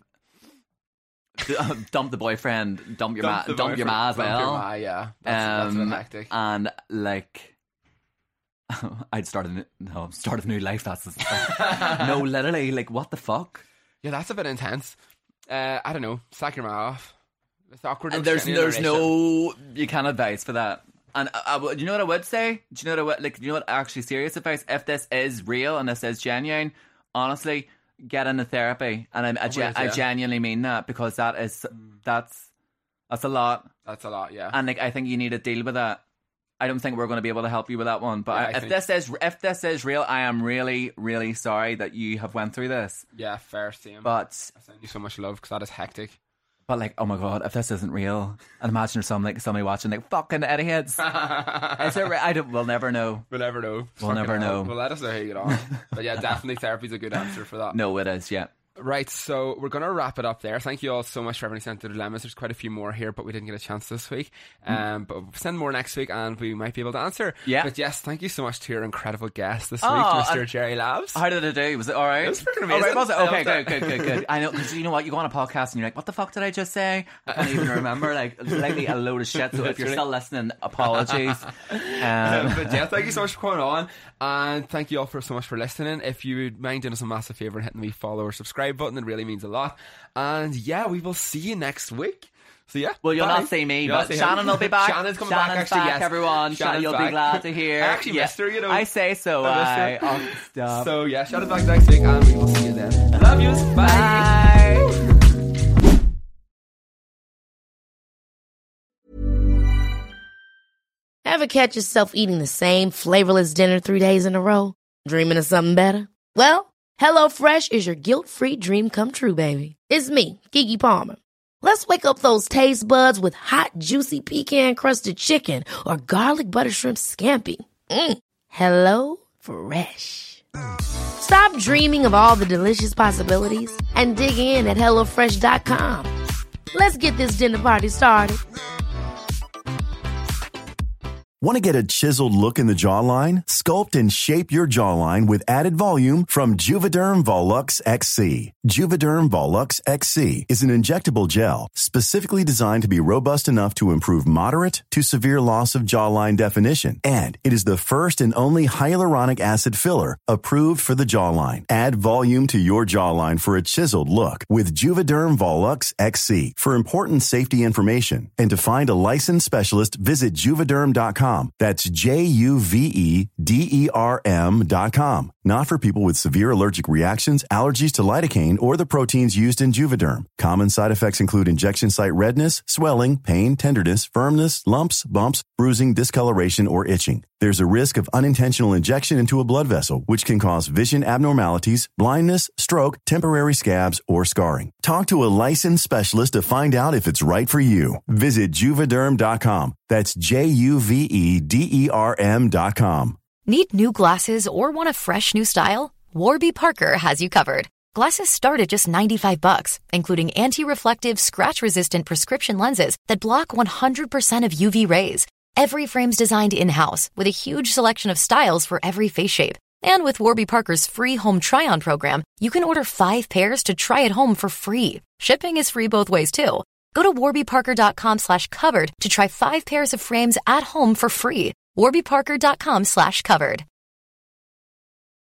dump the boyfriend, dump your ma, the dump your boyfriend, ma as dump your well. ma, yeah. That's, that's a Um, bit hectic. and like, I'd start a new, no, start a new life. That's the no, literally, like what the fuck? Yeah, that's a bit intense. Uh, I don't know. Sack your man off. It's awkward. And there's there's no you can't advise for that. And I, I, you know what I would say? Do you know what I would, like? Do you know what actually serious advice? If this is real and this is genuine, honestly, get into therapy. And I, I, Oh, gen- yeah. I genuinely mean that, because that is that's that's a lot. That's a lot, yeah. And like I think you need to deal with that. I don't think we're going to be able to help you with that one. But Yeah, I, I if think- this is if this is real, I am really really sorry that you have went through this. Yeah, fair, same. But I send you so much love because that is hectic. but like, oh my god, if this isn't real, and imagine there's some like somebody watching like fucking idiots. Is it? Re- I don't. We'll never know. We'll never know. We'll Fucking never hell. know. Well, let us know how you get on. But yeah, definitely therapy's a good answer for that. No, it is. Yeah. Right, so we're going to wrap it up there. Thank you all so much for everyone who sent their dilemmas. There's quite a few more here, but we didn't get a chance this week. Um, but we'll send more next week and we might be able to answer. Yeah. But yes, thank you so much to your incredible guest this Oh, week, Mister and- Jerry Labs. How did it do? Was it all right? It was freaking All right, amazing. was it? I Okay, loved good, it. good, good, good. I know, because you know what? You go on a podcast and you're like, what the fuck did I just say? I can't even remember. Like, likely a load of shit. So if you're still listening, apologies. Um, But yeah, thank you so much for coming on, and thank you all for so much for listening. If you would mind doing us a massive favour and hitting the follow or subscribe button, it really means a lot. And yeah, we will see you next week. So yeah, well, you'll bye. not see me, You'll not but see him. Shannon will be back. Shannon's coming Shannon's back, actually, back, yes. everyone. Shannon's You'll back. be glad to hear. I actually Yeah. missed her, you know. I say so. I I, missed her. oh, stop. So yeah, Shannon's back next week, and we will see you then. Love yous. Bye. Bye. Ever catch yourself eating the same flavorless dinner three days in a row? Dreaming of something better? Well, HelloFresh is your guilt-free dream come true, baby. It's me, Keke Palmer. Let's wake up those taste buds with hot, juicy pecan-crusted chicken or garlic butter shrimp scampi. Mm. Hello Fresh. Stop dreaming of all the delicious possibilities and dig in at hello fresh dot com. Let's get this dinner party started. Want to get a chiseled look in the jawline? Sculpt and shape your jawline with added volume from Juvederm Volux X C. Juvederm Volux X C is an injectable gel specifically designed to be robust enough to improve moderate to severe loss of jawline definition. And it is the first and only hyaluronic acid filler approved for the jawline. Add volume to your jawline for a chiseled look with Juvederm Volux X C. For important safety information and to find a licensed specialist, visit juvederm dot com. That's J U V E D E R M dot com. Not for people with severe allergic reactions, allergies to lidocaine, or the proteins used in Juvederm. Common side effects include injection site redness, swelling, pain, tenderness, firmness, lumps, bumps, bruising, discoloration, or itching. There's a risk of unintentional injection into a blood vessel, which can cause vision abnormalities, blindness, stroke, temporary scabs, or scarring. Talk to a licensed specialist to find out if it's right for you. Visit juvederm dot com. That's J U V E D E R M dot com. Need new glasses or want a fresh new style? Warby Parker has you covered. Glasses start at just ninety-five bucks, including anti-reflective, scratch-resistant prescription lenses that block one hundred percent of U V rays. Every frame's designed in-house with a huge selection of styles for every face shape. And with Warby Parker's free home try-on program, you can order five pairs to try at home for free. Shipping is free both ways, too. Go to warby parker dot com slash covered to try five pairs of frames at home for free. warby parker dot com slash covered.